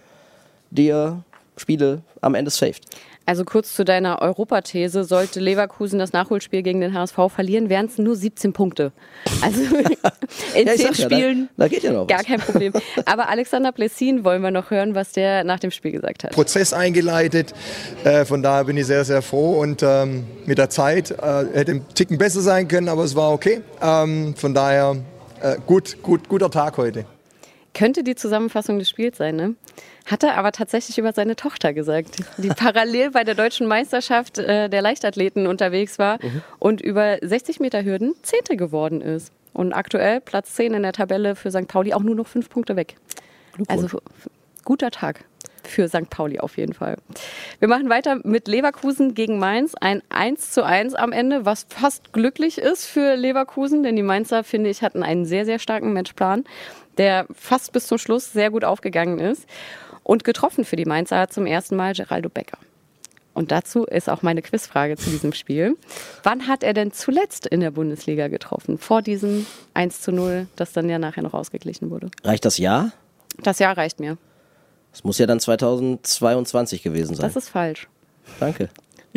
dir Spiele am Ende saved. Also kurz zu deiner Europathese, sollte Leverkusen das Nachholspiel gegen den H S V verlieren, wären es nur siebzehn Punkte. Also in ja, zehn Spielen ja, da, da geht ja noch gar was. kein Problem. Aber Alexander Plessin wollen wir noch hören, was der nach dem Spiel gesagt hat. Prozess eingeleitet, äh, von daher bin ich sehr, sehr froh und ähm, mit der Zeit äh, hätte ein Ticken besser sein können, aber es war okay. Ähm, von daher äh, gut, gut, guter Tag heute. Könnte die Zusammenfassung des Spiels sein, ne? Hat er aber tatsächlich über seine Tochter gesagt, die parallel bei der deutschen Meisterschaft äh, der Leichtathleten unterwegs war mhm. und über sechzig Meter Hürden Zehnte geworden ist. Und aktuell Platz zehn in der Tabelle für Sankt Pauli, auch nur noch fünf Punkte weg. Also f- guter Tag für Sankt Pauli auf jeden Fall. Wir machen weiter mit Leverkusen gegen Mainz. Ein eins zu eins am Ende, was fast glücklich ist für Leverkusen, denn die Mainzer, finde ich, hatten einen sehr, sehr starken Matchplan, der fast bis zum Schluss sehr gut aufgegangen ist. Und getroffen für die Mainzer hat zum ersten Mal Geraldo Becker. Und dazu ist auch meine Quizfrage zu diesem Spiel. Wann hat er denn zuletzt in der Bundesliga getroffen? Vor diesem eins zu null, das dann ja nachher noch ausgeglichen wurde. Reicht das Jahr? Das Jahr reicht mir. Das muss ja dann zweitausendzweiundzwanzig gewesen sein. Das ist falsch. Danke.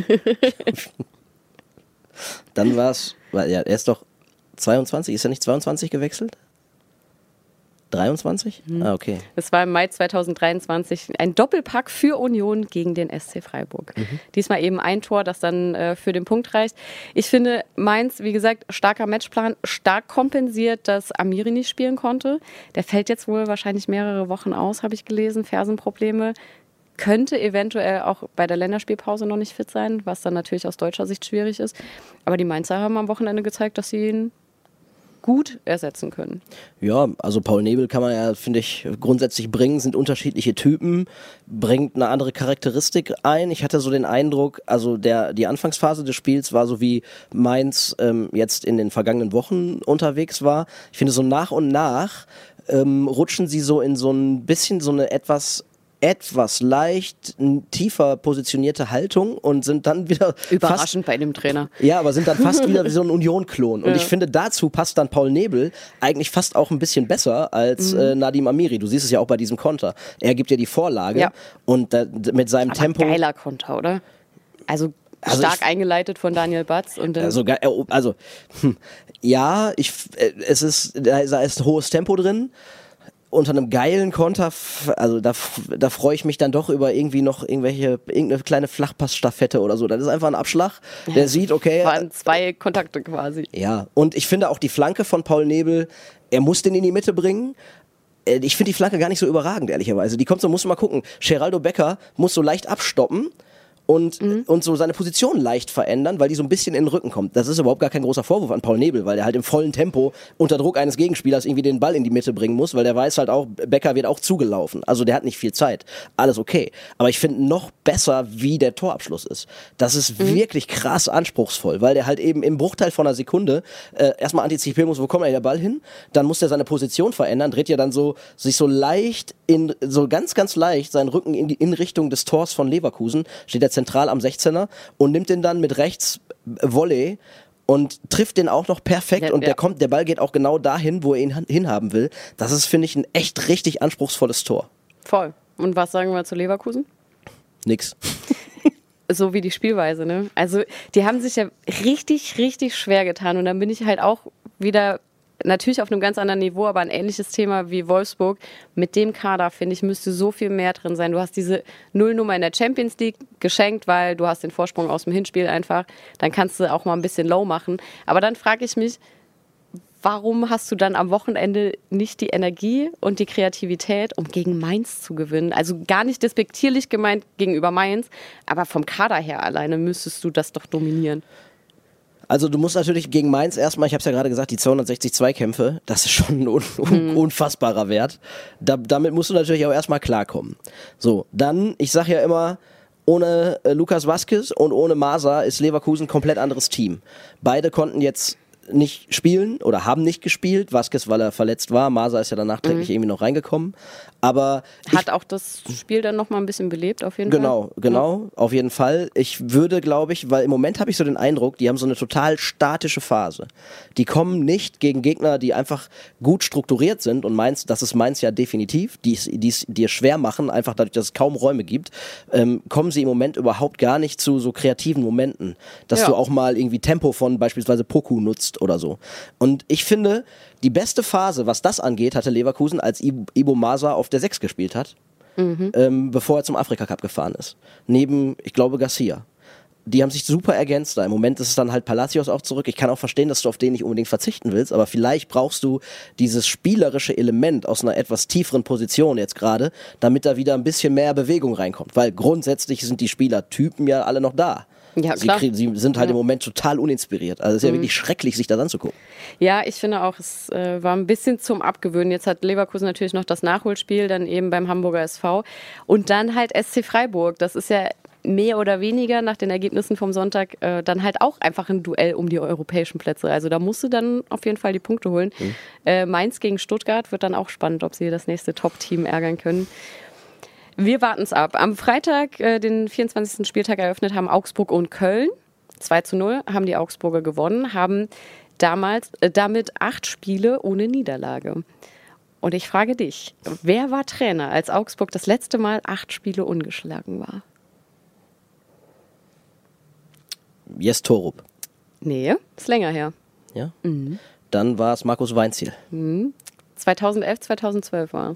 Dann war es, ja, er ist doch zweiundzwanzig, ist er nicht zweiundzwanzig gewechselt? dreiundzwanzig? Mhm. Ah, okay. Es war im Mai zweitausenddreiundzwanzig ein Doppelpack für Union gegen den S C Freiburg. Mhm. Diesmal eben ein Tor, das dann äh, für den Punkt reicht. Ich finde, Mainz, wie gesagt, starker Matchplan, stark kompensiert, dass Amiri nicht spielen konnte. Der fällt jetzt wohl wahrscheinlich mehrere Wochen aus, habe ich gelesen, Fersenprobleme. Könnte eventuell auch bei der Länderspielpause noch nicht fit sein, was dann natürlich aus deutscher Sicht schwierig ist. Aber die Mainzer haben am Wochenende gezeigt, dass sie ihn gut ersetzen können. Ja, also Paul Nebel kann man ja, finde ich, grundsätzlich bringen, sind unterschiedliche Typen, bringt eine andere Charakteristik ein. Ich hatte so den Eindruck, also der die Anfangsphase des Spiels war so wie Mainz ähm, jetzt in den vergangenen Wochen unterwegs war. Ich finde so nach und nach ähm, rutschen sie so in so ein bisschen so eine etwas etwas leicht tiefer positionierte Haltung und sind dann wieder überraschend fast, bei dem Trainer. Ja, aber sind dann fast wieder wie so ein Union-Klon. Und ja. ich finde, dazu passt dann Paul Nebel eigentlich fast auch ein bisschen besser als mhm. äh, Nadim Amiri. Du siehst es ja auch bei diesem Konter. Er gibt ja die Vorlage ja. und da, mit seinem aber Tempo. Geiler Konter, oder? Also Also stark ich, eingeleitet von Daniel Batz. Und dann also, also hm, ja, ich, es ist, da ist hohes Tempo drin. Unter einem geilen Konter, also da, da freue ich mich dann doch über irgendwie noch irgendwelche, irgendeine kleine Flachpassstaffette oder so. Das ist einfach ein Abschlag, der sieht, okay. Waren zwei Kontakte quasi. Ja, und ich finde auch die Flanke von Paul Nebel, er muss den in die Mitte bringen. Ich finde die Flanke gar nicht so überragend, ehrlicherweise. Die kommt so, musst du mal gucken. Geraldo Becker muss so leicht abstoppen. Und, mhm. und so seine Position leicht verändern, weil die so ein bisschen in den Rücken kommt. Das ist überhaupt gar kein großer Vorwurf an Paul Nebel, weil der halt im vollen Tempo unter Druck eines Gegenspielers irgendwie den Ball in die Mitte bringen muss, weil der weiß halt auch, Becker wird auch zugelaufen. Also der hat nicht viel Zeit. Alles okay. Aber ich finde noch besser, wie der Torabschluss ist. Das ist mhm. wirklich krass anspruchsvoll, weil der halt eben im Bruchteil von einer Sekunde äh, erstmal antizipieren muss, wo kommt der Ball hin? Dann muss der seine Position verändern, dreht ja dann so sich so leicht, in so ganz, ganz leicht seinen Rücken in die in Richtung des Tors von Leverkusen, steht der zentral am sechzehner und nimmt den dann mit rechts Volley und trifft den auch noch perfekt ja, und der ja. kommt, der Ball geht auch genau dahin, wo er ihn hinhaben will. Das ist, finde ich, ein echt richtig anspruchsvolles Tor. Voll. Und was sagen wir zu Leverkusen? Nix. So wie die Spielweise, ne? Also die haben sich ja richtig, richtig schwer getan und dann bin ich halt auch wieder natürlich auf einem ganz anderen Niveau, aber ein ähnliches Thema wie Wolfsburg. Mit dem Kader, finde ich, müsste so viel mehr drin sein. Du hast diese Nullnummer in der Champions League geschenkt, weil du hast den Vorsprung aus dem Hinspiel einfach. Dann kannst du auch mal ein bisschen low machen. Aber dann frage ich mich, warum hast du dann am Wochenende nicht die Energie und die Kreativität, um gegen Mainz zu gewinnen? Also gar nicht despektierlich gemeint gegenüber Mainz, aber vom Kader her alleine müsstest du das doch dominieren. Also du musst natürlich gegen Mainz erstmal, ich habe es ja gerade gesagt, die zweihundertsechzig Zweikämpfe, das ist schon ein un- un- unfassbarer Wert. Da, damit musst du natürlich auch erstmal klarkommen. So, dann, ich sage ja immer, ohne äh, Lucas Vazquez und ohne Masa ist Leverkusen ein komplett anderes Team. Beide konnten jetzt nicht spielen oder haben nicht gespielt. Vazquez, weil er verletzt war. Masa ist ja dann nachträglich mhm. irgendwie noch reingekommen. Aber hat auch das Spiel dann nochmal ein bisschen belebt, auf jeden genau, Fall. Genau, genau, ja. Auf jeden Fall. Ich würde, glaube ich, weil im Moment habe ich so den Eindruck, die haben so eine total statische Phase. Die kommen nicht gegen Gegner, die einfach gut strukturiert sind und Mainz, das ist Mainz ja definitiv, die es dir schwer machen, einfach dadurch, dass es kaum Räume gibt, ähm, kommen sie im Moment überhaupt gar nicht zu so kreativen Momenten, dass ja. du auch mal irgendwie Tempo von beispielsweise Poku nutzt oder so. Und ich finde, die beste Phase, was das angeht, hatte Leverkusen, als Ibo Masa auf der sechs gespielt hat, mhm. ähm, bevor er zum Afrika-Cup gefahren ist. Neben, ich glaube, Garcia. Die haben sich super ergänzt da. Im Moment ist es dann halt Palacios auch zurück. Ich kann auch verstehen, dass du auf den nicht unbedingt verzichten willst, aber vielleicht brauchst du dieses spielerische Element aus einer etwas tieferen Position jetzt gerade, damit da wieder ein bisschen mehr Bewegung reinkommt. Weil grundsätzlich sind die Spielertypen ja alle noch da. Ja, sie, klar. kriegen, sie sind halt ja. im Moment total uninspiriert. Also es ist ja mhm. wirklich schrecklich, sich das anzugucken. Ja, ich finde auch, es äh, war ein bisschen zum Abgewöhnen. Jetzt hat Leverkusen natürlich noch das Nachholspiel, dann eben beim Hamburger S V und dann halt S C Freiburg. Das ist ja mehr oder weniger nach den Ergebnissen vom Sonntag äh, dann halt auch einfach ein Duell um die europäischen Plätze. Also da musst du dann auf jeden Fall die Punkte holen. Mhm. Äh, Mainz gegen Stuttgart wird dann auch spannend, ob sie das nächste Top-Team ärgern können. Wir warten es ab. Am Freitag, äh, den vierundzwanzigsten Spieltag eröffnet haben Augsburg und Köln. zwei zu null haben die Augsburger gewonnen, haben damals äh, damit acht Spiele ohne Niederlage. Und ich frage dich, wer war Trainer, als Augsburg das letzte Mal acht Spiele ungeschlagen war? Jes Torup. Nee, ist länger her. Ja? Mhm. Dann war es Markus Weinziel. Mhm. zweitausendelf, zweitausendzwölf war es.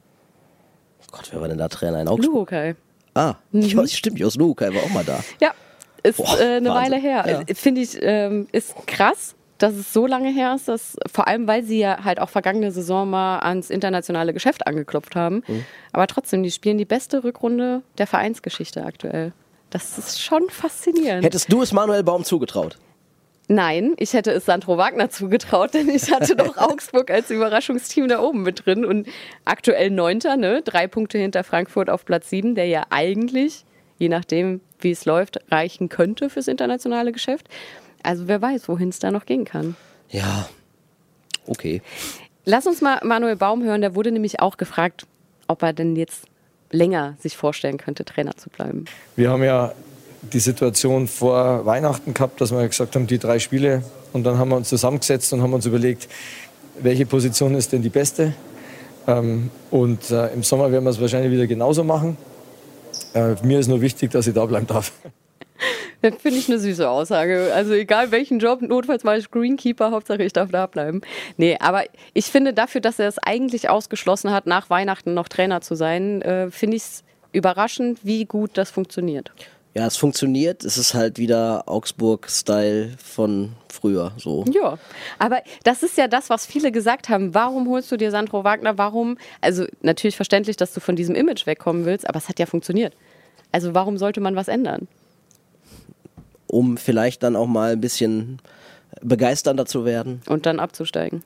Gott, wer war denn da Trainer in Augsburg? Luhukai. Ah, mhm. ja, stimmt, Jos Luhukai war auch mal da. Ja, ist Boah, äh, eine Wahnsinn. Weile her. Ja. Finde ich, ähm, ist krass, dass es so lange her ist, dass, vor allem, weil sie ja halt auch vergangene Saison mal ans internationale Geschäft angeklopft haben. Mhm. Aber trotzdem, die spielen die beste Rückrunde der Vereinsgeschichte aktuell. Das ist schon faszinierend. Hättest du es Manuel Baum zugetraut? Nein, ich hätte es Sandro Wagner zugetraut, denn ich hatte doch Augsburg als Überraschungsteam da oben mit drin und aktuell Neunter, ne? Drei Punkte hinter Frankfurt auf Platz sieben, der ja eigentlich, je nachdem wie es läuft, reichen könnte fürs internationale Geschäft. Also wer weiß, wohin es da noch gehen kann. Ja, okay. Lass uns mal Manuel Baum hören, der wurde nämlich auch gefragt, ob er denn jetzt länger sich vorstellen könnte, Trainer zu bleiben. Wir haben ja die Situation vor Weihnachten gehabt, dass wir gesagt haben, die drei Spiele. Und dann haben wir uns zusammengesetzt und haben uns überlegt, welche Position ist denn die beste. Ähm, und äh, im Sommer werden wir es wahrscheinlich wieder genauso machen. Äh, mir ist nur wichtig, dass ich da bleiben darf. Das finde ich eine süße Aussage. Also egal welchen Job, notfalls mal als Greenkeeper, Hauptsache ich darf da bleiben. Nee, aber ich finde dafür, dass er es eigentlich ausgeschlossen hat, nach Weihnachten noch Trainer zu sein, äh, finde ich es überraschend, wie gut das funktioniert. Ja, es funktioniert. Es ist halt wieder Augsburg-Style von früher. So. Ja, aber das ist ja das, was viele gesagt haben. Warum holst du dir Sandro Wagner? Warum? Also natürlich verständlich, dass du von diesem Image wegkommen willst, aber es hat ja funktioniert. Also warum sollte man was ändern? Um vielleicht dann auch mal ein bisschen begeisternder zu werden. Und dann abzusteigen.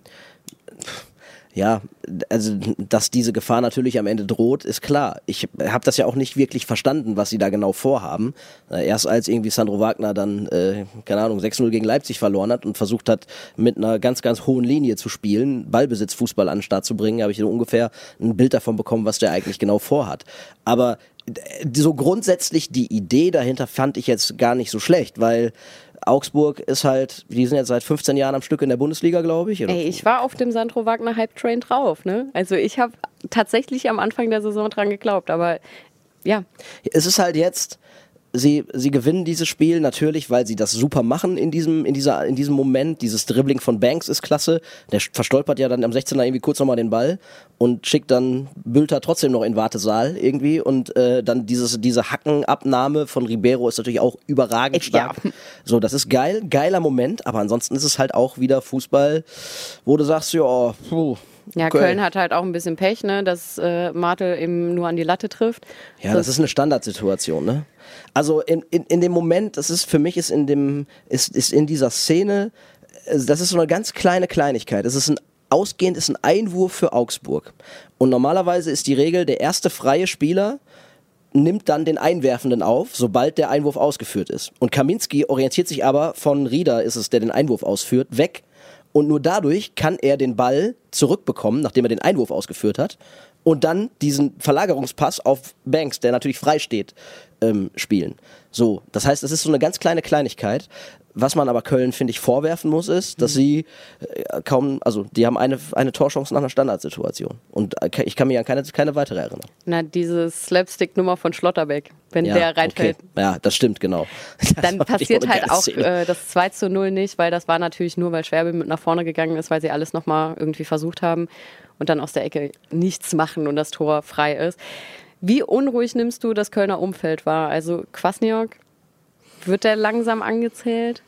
Ja, also dass diese Gefahr natürlich am Ende droht, ist klar. Ich habe das ja auch nicht wirklich verstanden, was sie da genau vorhaben. Erst als irgendwie Sandro Wagner dann, äh, keine Ahnung, sechs null gegen Leipzig verloren hat und versucht hat, mit einer ganz, ganz hohen Linie zu spielen, Ballbesitzfußball an den Start zu bringen, habe ich so ungefähr ein Bild davon bekommen, was der eigentlich genau vorhat. Aber so grundsätzlich die Idee dahinter fand ich jetzt gar nicht so schlecht, weil Augsburg ist halt, die sind jetzt seit fünfzehn Jahren am Stück in der Bundesliga, glaube ich. Oder? Ey, ich war auf dem Sandro Wagner Hype Train drauf, ne? Also ich habe tatsächlich am Anfang der Saison dran geglaubt, aber ja. Es ist halt jetzt Sie, sie gewinnen dieses Spiel natürlich, weil sie das super machen in diesem, in dieser, in diesem Moment. Dieses Dribbling von Banks ist klasse. Der verstolpert ja dann am sechzehner irgendwie kurz nochmal den Ball und schickt dann Bülter trotzdem noch in den Wartesaal irgendwie. Und äh, dann dieses, diese Hackenabnahme von Ribeiro ist natürlich auch überragend stark. Ja. So, das ist geil, geiler Moment. Aber ansonsten ist es halt auch wieder Fußball, wo du sagst, ja, puh. Ja, Okay. Köln hat halt auch ein bisschen Pech, ne, dass äh, Martel eben nur an die Latte trifft. Ja, das ist eine Standardsituation, ne? Also in, in, in dem Moment, das ist für mich ist in dem ist, ist in dieser Szene, das ist so eine ganz kleine Kleinigkeit. Es ist ein ausgehend ist ein Einwurf für Augsburg. Und normalerweise ist die Regel, der erste freie Spieler nimmt dann den Einwerfenden auf, sobald der Einwurf ausgeführt ist. Und Kaminski orientiert sich aber von Rieder, ist es, der den Einwurf ausführt, weg. Und nur dadurch kann er den Ball zurückbekommen, nachdem er den Einwurf ausgeführt hat, und dann diesen Verlagerungspass auf Banks, der natürlich frei steht, ähm, spielen. So, das heißt, es ist so eine ganz kleine Kleinigkeit. Was man aber Köln, finde ich, vorwerfen muss, ist, dass mhm. sie äh, kaum, also die haben eine, eine Torchance nach einer Standardsituation. Und äh, ich kann mich an keine, keine weitere erinnern. Na, diese Slapstick-Nummer von Schlotterbeck, wenn ja, der reinfällt. Okay. Ja, das stimmt, genau. Dann passiert halt auch äh, das zwei zu null nicht, weil das war natürlich nur, weil Schwäbe mit nach vorne gegangen ist, weil sie alles nochmal irgendwie versucht haben und dann aus der Ecke nichts machen und das Tor frei ist. Wie unruhig nimmst du das Kölner Umfeld wahr? Also Kwasniok, wird der langsam angezählt?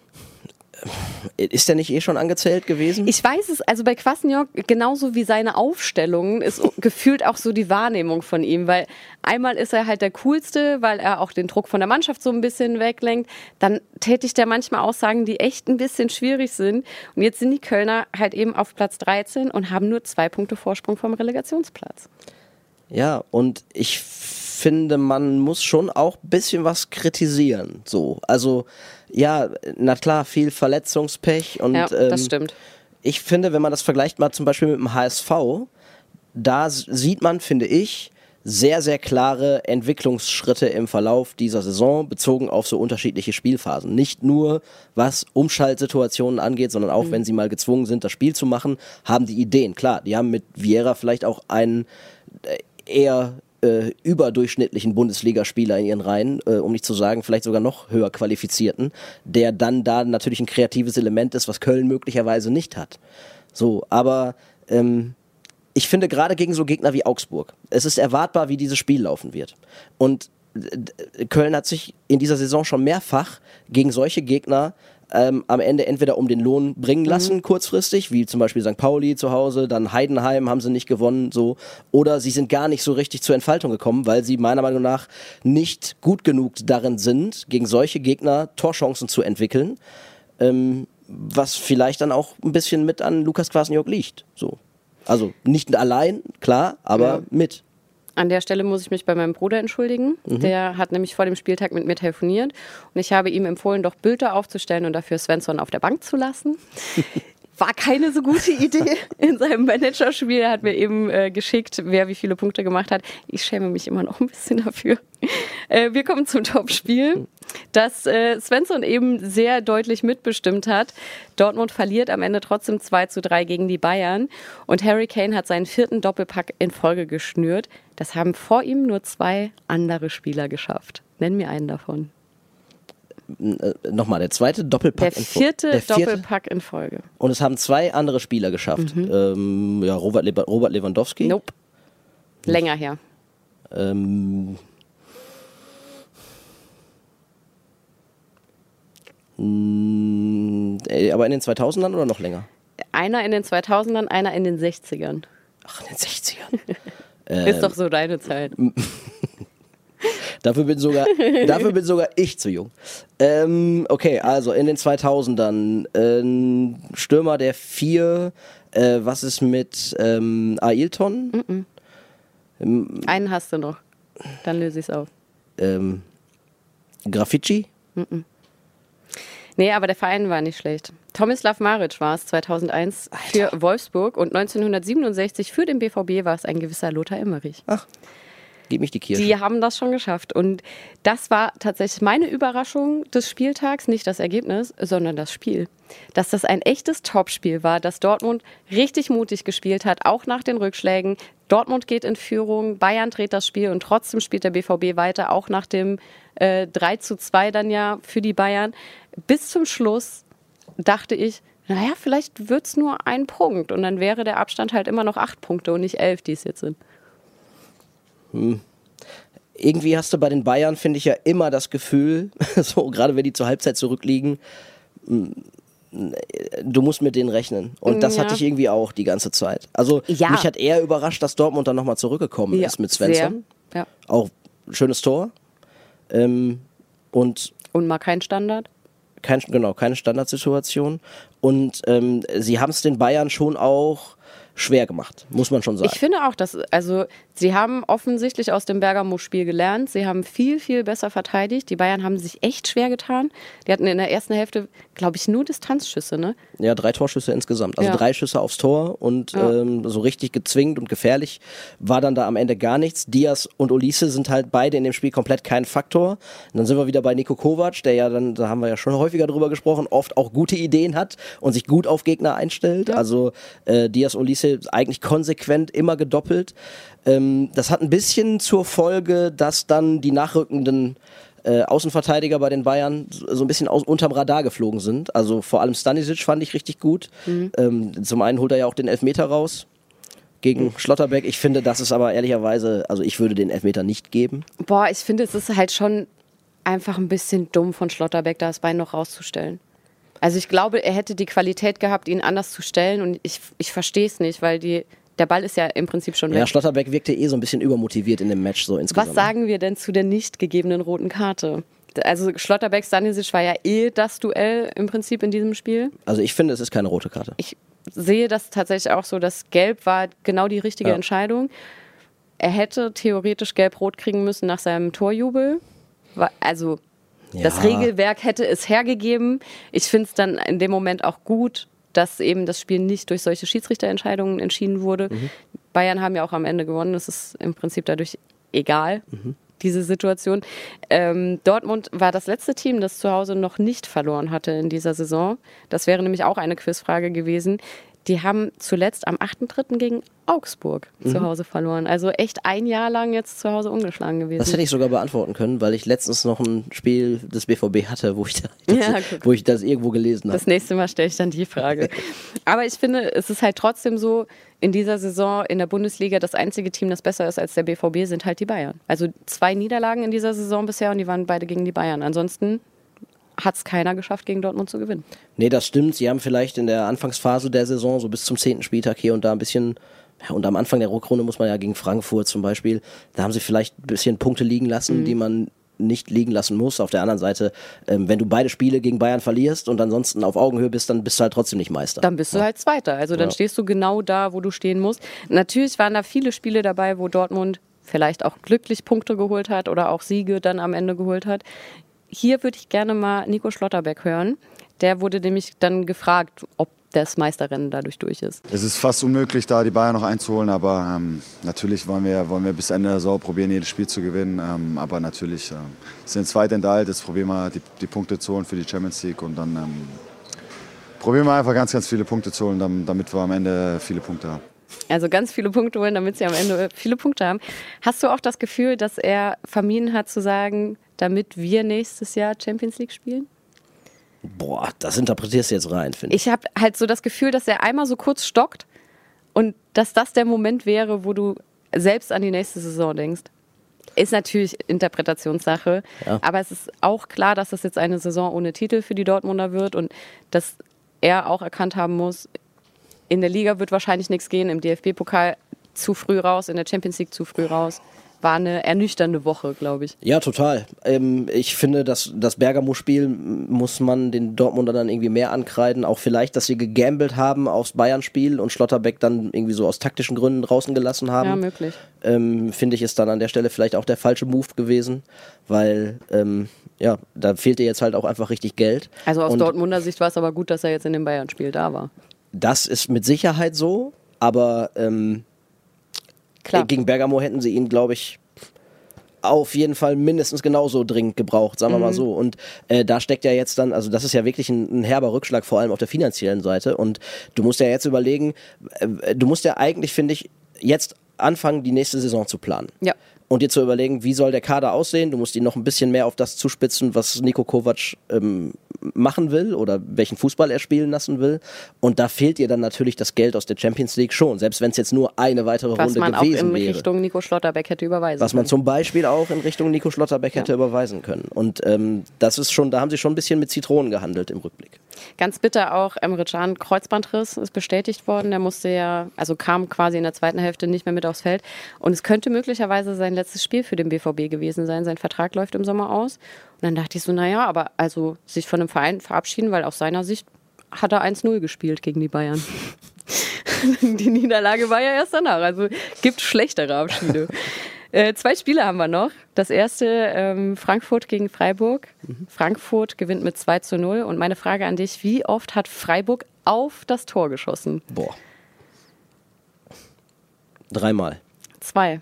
Ist der nicht eh schon angezählt gewesen? Ich weiß es, also bei Kwasniok, genauso wie seine Aufstellungen, ist gefühlt auch so die Wahrnehmung von ihm, weil einmal ist er halt der Coolste, weil er auch den Druck von der Mannschaft so ein bisschen weglenkt, dann tätigt er manchmal Aussagen, die echt ein bisschen schwierig sind und jetzt sind die Kölner halt eben auf Platz dreizehn und haben nur zwei Punkte Vorsprung vom Relegationsplatz. Ja, und ich finde, man muss schon auch ein bisschen was kritisieren. So, also ja, na klar, viel Verletzungspech und ja, das ähm, stimmt. Ich finde, wenn man das vergleicht mal zum Beispiel mit dem H S V, da sieht man, finde ich, sehr, sehr klare Entwicklungsschritte im Verlauf dieser Saison bezogen auf so unterschiedliche Spielphasen. Nicht nur, was Umschaltsituationen angeht, sondern auch, mhm. wenn sie mal gezwungen sind, das Spiel zu machen, haben die Ideen. Klar, die haben mit Vieira vielleicht auch einen eher äh, überdurchschnittlichen Bundesligaspieler in ihren Reihen, äh, um nicht zu sagen, vielleicht sogar noch höher qualifizierten, der dann da natürlich ein kreatives Element ist, was Köln möglicherweise nicht hat. So, aber ähm, ich finde gerade gegen so Gegner wie Augsburg, es ist erwartbar, wie dieses Spiel laufen wird. Und äh, Köln hat sich in dieser Saison schon mehrfach gegen solche Gegner Ähm, am Ende entweder um den Lohn bringen lassen, mhm. kurzfristig, wie zum Beispiel Sankt Pauli zu Hause, dann Heidenheim haben sie nicht gewonnen, so, oder sie sind gar nicht so richtig zur Entfaltung gekommen, weil sie meiner Meinung nach nicht gut genug darin sind, gegen solche Gegner Torchancen zu entwickeln, ähm, was vielleicht dann auch ein bisschen mit an Lukas Kwasniok liegt, so. Also nicht allein, klar, aber ja. mit. An der Stelle muss ich mich bei meinem Bruder entschuldigen. Mhm. Der hat nämlich vor dem Spieltag mit mir telefoniert und ich habe ihm empfohlen, doch Bülter aufzustellen und dafür Svensson auf der Bank zu lassen. War keine so gute Idee in seinem Managerspiel. Er hat mir eben äh, geschickt, wer wie viele Punkte gemacht hat. Ich schäme mich immer noch ein bisschen dafür. Äh, wir kommen zum Topspiel, das äh, Svensson eben sehr deutlich mitbestimmt hat. Dortmund verliert am Ende trotzdem zwei zu drei gegen die Bayern und Harry Kane hat seinen vierten Doppelpack in Folge geschnürt. Das haben vor ihm nur zwei andere Spieler geschafft. Nenn mir einen davon. Äh, Nochmal, der zweite Doppelpack der in Folge. Der vierte Doppelpack in Folge. Und es haben zwei andere Spieler geschafft. Mhm. Ähm, ja, Robert, Le- Robert Lewandowski. Nope. Länger her. Ähm, mh, aber in den zweitausendern oder noch länger? Einer in den zweitausendern, einer in den sechzigern. Ach, in den sechzigern. Ist doch so deine Zeit. Dafür bin sogar, dafür bin sogar ich zu jung. Ähm, okay, also in den zweitausendern ähm, Stürmer der vier. Äh, was ist mit ähm, Ailton? Mm-mm. Ähm, Einen hast du noch. Dann löse ich es auf. Ähm, Graffiti? Mm-mm. Nee, aber der Verein war nicht schlecht. Tomislav Maric war es zweitausendeins Alter. Für Wolfsburg und neunzehnhundertsiebenundsechzig für den B V B war es ein gewisser Lothar Emmerich. Ach. Gib mich die Kirche. Die haben das schon geschafft. Und das war tatsächlich meine Überraschung des Spieltags, nicht das Ergebnis, sondern das Spiel. Dass das ein echtes Topspiel war, dass Dortmund richtig mutig gespielt hat, auch nach den Rückschlägen. Dortmund geht in Führung, Bayern dreht das Spiel und trotzdem spielt der B V B weiter, auch nach dem äh, drei zu zwei dann ja für die Bayern. Bis zum Schluss dachte ich, naja, vielleicht wird es nur ein Punkt und dann wäre der Abstand halt immer noch acht Punkte und nicht elf, die es jetzt sind. Hm. Irgendwie hast du bei den Bayern, finde ich ja immer das Gefühl, so gerade wenn die zur Halbzeit zurückliegen, du musst mit denen rechnen. Und das ja. hatte ich irgendwie auch die ganze Zeit. Also ja. mich hat eher überrascht, dass Dortmund dann nochmal zurückgekommen ja, ist mit Svensson. Ja. Auch schönes Tor. Ähm, und Und mal kein Standard. Kein, genau, keine Standardsituation. Und ähm, sie haben es den Bayern schon auch schwer gemacht, muss man schon sagen. Ich finde auch, dass, also sie haben offensichtlich aus dem Bergamo-Spiel gelernt. Sie haben viel, viel besser verteidigt. Die Bayern haben sich echt schwer getan. Die hatten in der ersten Hälfte, glaube ich, nur Distanzschüsse, ne? Ja, drei Torschüsse insgesamt. Also ja. drei Schüsse aufs Tor und ja. ähm, so richtig gezwingend und gefährlich war dann da am Ende gar nichts. Diaz und Olise sind halt beide in dem Spiel komplett kein Faktor. Und dann sind wir wieder bei Niko Kovac, der ja dann, da haben wir ja schon häufiger drüber gesprochen, oft auch gute Ideen hat und sich gut auf Gegner einstellt. Ja. Also äh, Diaz, Olise eigentlich konsequent immer gedoppelt. Ähm, das hat ein bisschen zur Folge, dass dann die nachrückenden äh, Außenverteidiger bei den Bayern so, so ein bisschen aus, unterm Radar geflogen sind. Also vor allem Stanisic fand ich richtig gut. Mhm. Ähm, zum einen holt er ja auch den Elfmeter raus gegen mhm. Schlotterbeck. Ich finde, das ist aber ehrlicherweise, also ich würde den Elfmeter nicht geben. Boah, ich finde, es ist halt schon einfach ein bisschen dumm von Schlotterbeck, da das Bein noch rauszustellen. Also ich glaube, er hätte die Qualität gehabt, ihn anders zu stellen und ich, ich verstehe es nicht, weil die, der Ball ist ja im Prinzip schon weg. Ja, Schlotterbeck wirkte eh so ein bisschen übermotiviert in dem Match so insgesamt. Was sagen wir denn zu der nicht gegebenen roten Karte? Also Schlotterbeck, Stanisic war ja eh das Duell im Prinzip in diesem Spiel. Also ich finde, es ist keine rote Karte. Ich sehe das tatsächlich auch so, dass Gelb war genau die richtige ja. Entscheidung. Er hätte theoretisch Gelb-Rot kriegen müssen nach seinem Torjubel. Also Ja. das Regelwerk hätte es hergegeben. Ich finde es dann in dem Moment auch gut, dass eben das Spiel nicht durch solche Schiedsrichterentscheidungen entschieden wurde. Mhm. Bayern haben ja auch am Ende gewonnen. Das ist im Prinzip dadurch egal, mhm. diese Situation. Ähm, Dortmund war das letzte Team, das zu Hause noch nicht verloren hatte in dieser Saison. Das wäre nämlich auch eine Quizfrage gewesen. Die haben zuletzt am achten dritten gegen Augsburg mhm. zu Hause verloren. Also echt ein Jahr lang jetzt zu Hause ungeschlagen gewesen. Das hätte ich sogar beantworten können, weil ich letztens noch ein Spiel des B V B hatte, wo ich, da, das, ja, wo ich das irgendwo gelesen habe. Das nächste Mal stelle ich dann die Frage. Aber ich finde, es ist halt trotzdem so, in dieser Saison in der Bundesliga das einzige Team, das besser ist als der B V B, sind halt die Bayern. Also zwei Niederlagen in dieser Saison bisher und die waren beide gegen die Bayern. Ansonsten hat es keiner geschafft, gegen Dortmund zu gewinnen. Nee, das stimmt. Sie haben vielleicht in der Anfangsphase der Saison, so bis zum zehnten Spieltag hier und da ein bisschen, ja, und am Anfang der Rückrunde muss man ja gegen Frankfurt zum Beispiel, da haben sie vielleicht ein bisschen Punkte liegen lassen, mhm. die man nicht liegen lassen muss. Auf der anderen Seite, ähm, wenn du beide Spiele gegen Bayern verlierst und ansonsten auf Augenhöhe bist, dann bist du halt trotzdem nicht Meister. Dann bist du ja. halt Zweiter. Also dann ja. stehst du genau da, wo du stehen musst. Natürlich waren da viele Spiele dabei, wo Dortmund vielleicht auch glücklich Punkte geholt hat oder auch Siege dann am Ende geholt hat. Hier würde ich gerne mal Nico Schlotterbeck hören. Der wurde nämlich dann gefragt, ob das Meisterrennen dadurch durch ist. Es ist fast unmöglich, da die Bayern noch einzuholen, aber ähm, natürlich wollen wir, wollen wir bis Ende der Saison probieren, jedes Spiel zu gewinnen. Ähm, aber natürlich ähm, sind zweite Enthalten, jetzt probieren wir die, die Punkte zu holen für die Champions League und dann ähm, probieren wir einfach ganz, ganz viele Punkte zu holen, damit wir am Ende viele Punkte haben. Also ganz viele Punkte holen, damit sie am Ende viele Punkte haben. Hast du auch das Gefühl, dass er vermieden hat zu sagen, damit wir nächstes Jahr Champions League spielen? Boah, das interpretierst du jetzt rein, finde ich. Ich habe halt so das Gefühl, dass er einmal so kurz stockt und dass das der Moment wäre, wo du selbst an die nächste Saison denkst. Ist natürlich Interpretationssache, ja. aber es ist auch klar, dass das jetzt eine Saison ohne Titel für die Dortmunder wird und dass er auch erkannt haben muss, in der Liga wird wahrscheinlich nichts gehen, im D F B-Pokal zu früh raus, in der Champions League zu früh raus. War eine ernüchternde Woche, glaube ich. Ja, total. Ähm, ich finde, dass das Bergamo-Spiel muss man den Dortmundern dann irgendwie mehr ankreiden. Auch vielleicht, dass sie gegambelt haben aufs Bayern-Spiel und Schlotterbeck dann irgendwie so aus taktischen Gründen draußen gelassen haben. Ja, möglich. Ähm, finde ich, ist dann an der Stelle vielleicht auch der falsche Move gewesen, weil ähm, ja, da fehlte jetzt halt auch einfach richtig Geld. Also aus und Dortmunder Sicht war es aber gut, dass er jetzt in dem Bayern-Spiel da war. Das ist mit Sicherheit so, aber ähm, Klar. gegen Bergamo hätten sie ihn, glaube ich, auf jeden Fall mindestens genauso dringend gebraucht, sagen wir mhm. mal so. Und äh, da steckt ja jetzt dann, also das ist ja wirklich ein, ein herber Rückschlag, vor allem auf der finanziellen Seite. Und du musst ja jetzt überlegen, äh, du musst ja eigentlich, finde ich, jetzt anfangen, die nächste Saison zu planen. Ja. Und dir zu überlegen, wie soll der Kader aussehen? Du musst ihn noch ein bisschen mehr auf das zuspitzen, was Niko Kovac ähm, machen will oder welchen Fußball er spielen lassen will. Und da fehlt dir dann natürlich das Geld aus der Champions League schon, selbst wenn es jetzt nur eine weitere was Runde gewesen wäre. Was man auch in wäre. Richtung Nico Schlotterbeck hätte überweisen Was können. man zum Beispiel auch in Richtung Nico Schlotterbeck hätte ja. überweisen können. Und ähm, das ist schon, da haben sie schon ein bisschen mit Zitronen gehandelt im Rückblick. Ganz bitter auch, Emre Can, Kreuzbandriss ist bestätigt worden. Der musste ja, also kam quasi in der zweiten Hälfte nicht mehr mit aufs Feld. Und es könnte möglicherweise sein letztes Spiel für den B V B gewesen sein. Sein Vertrag läuft im Sommer aus. Und dann dachte ich so, naja, aber also sich von einem Verein verabschieden, weil aus seiner Sicht hat er eins null gespielt gegen die Bayern. Die Niederlage war ja erst danach. Also gibt schlechtere Abschiede. Äh, zwei Spiele haben wir noch. Das erste ähm, Frankfurt gegen Freiburg. Mhm. Frankfurt gewinnt mit zwei zu null. Und meine Frage an dich, wie oft hat Freiburg auf das Tor geschossen? Boah. Dreimal. Zwei.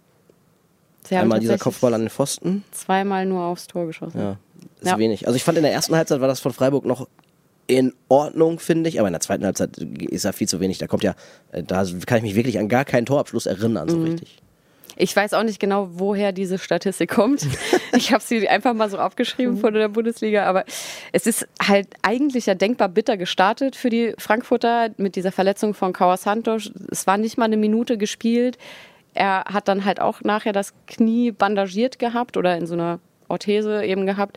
Sie Einmal dieser Kopfball an den Pfosten. Zweimal nur aufs Tor geschossen. Ja, ist ja. wenig. Also ich fand in der ersten Halbzeit war das von Freiburg noch in Ordnung, finde ich, aber in der zweiten Halbzeit ist ja viel zu wenig. Da kommt ja, da kann ich mich wirklich an gar keinen Torabschluss erinnern, so mhm. richtig. Ich weiß auch nicht genau, woher diese Statistik kommt. Ich habe sie einfach mal so aufgeschrieben von der Bundesliga, aber es ist halt eigentlich ja denkbar bitter gestartet für die Frankfurter mit dieser Verletzung von Kauer Santos. Es war nicht mal eine Minute gespielt. Er hat dann halt auch nachher das Knie bandagiert gehabt oder in so einer Orthese eben gehabt.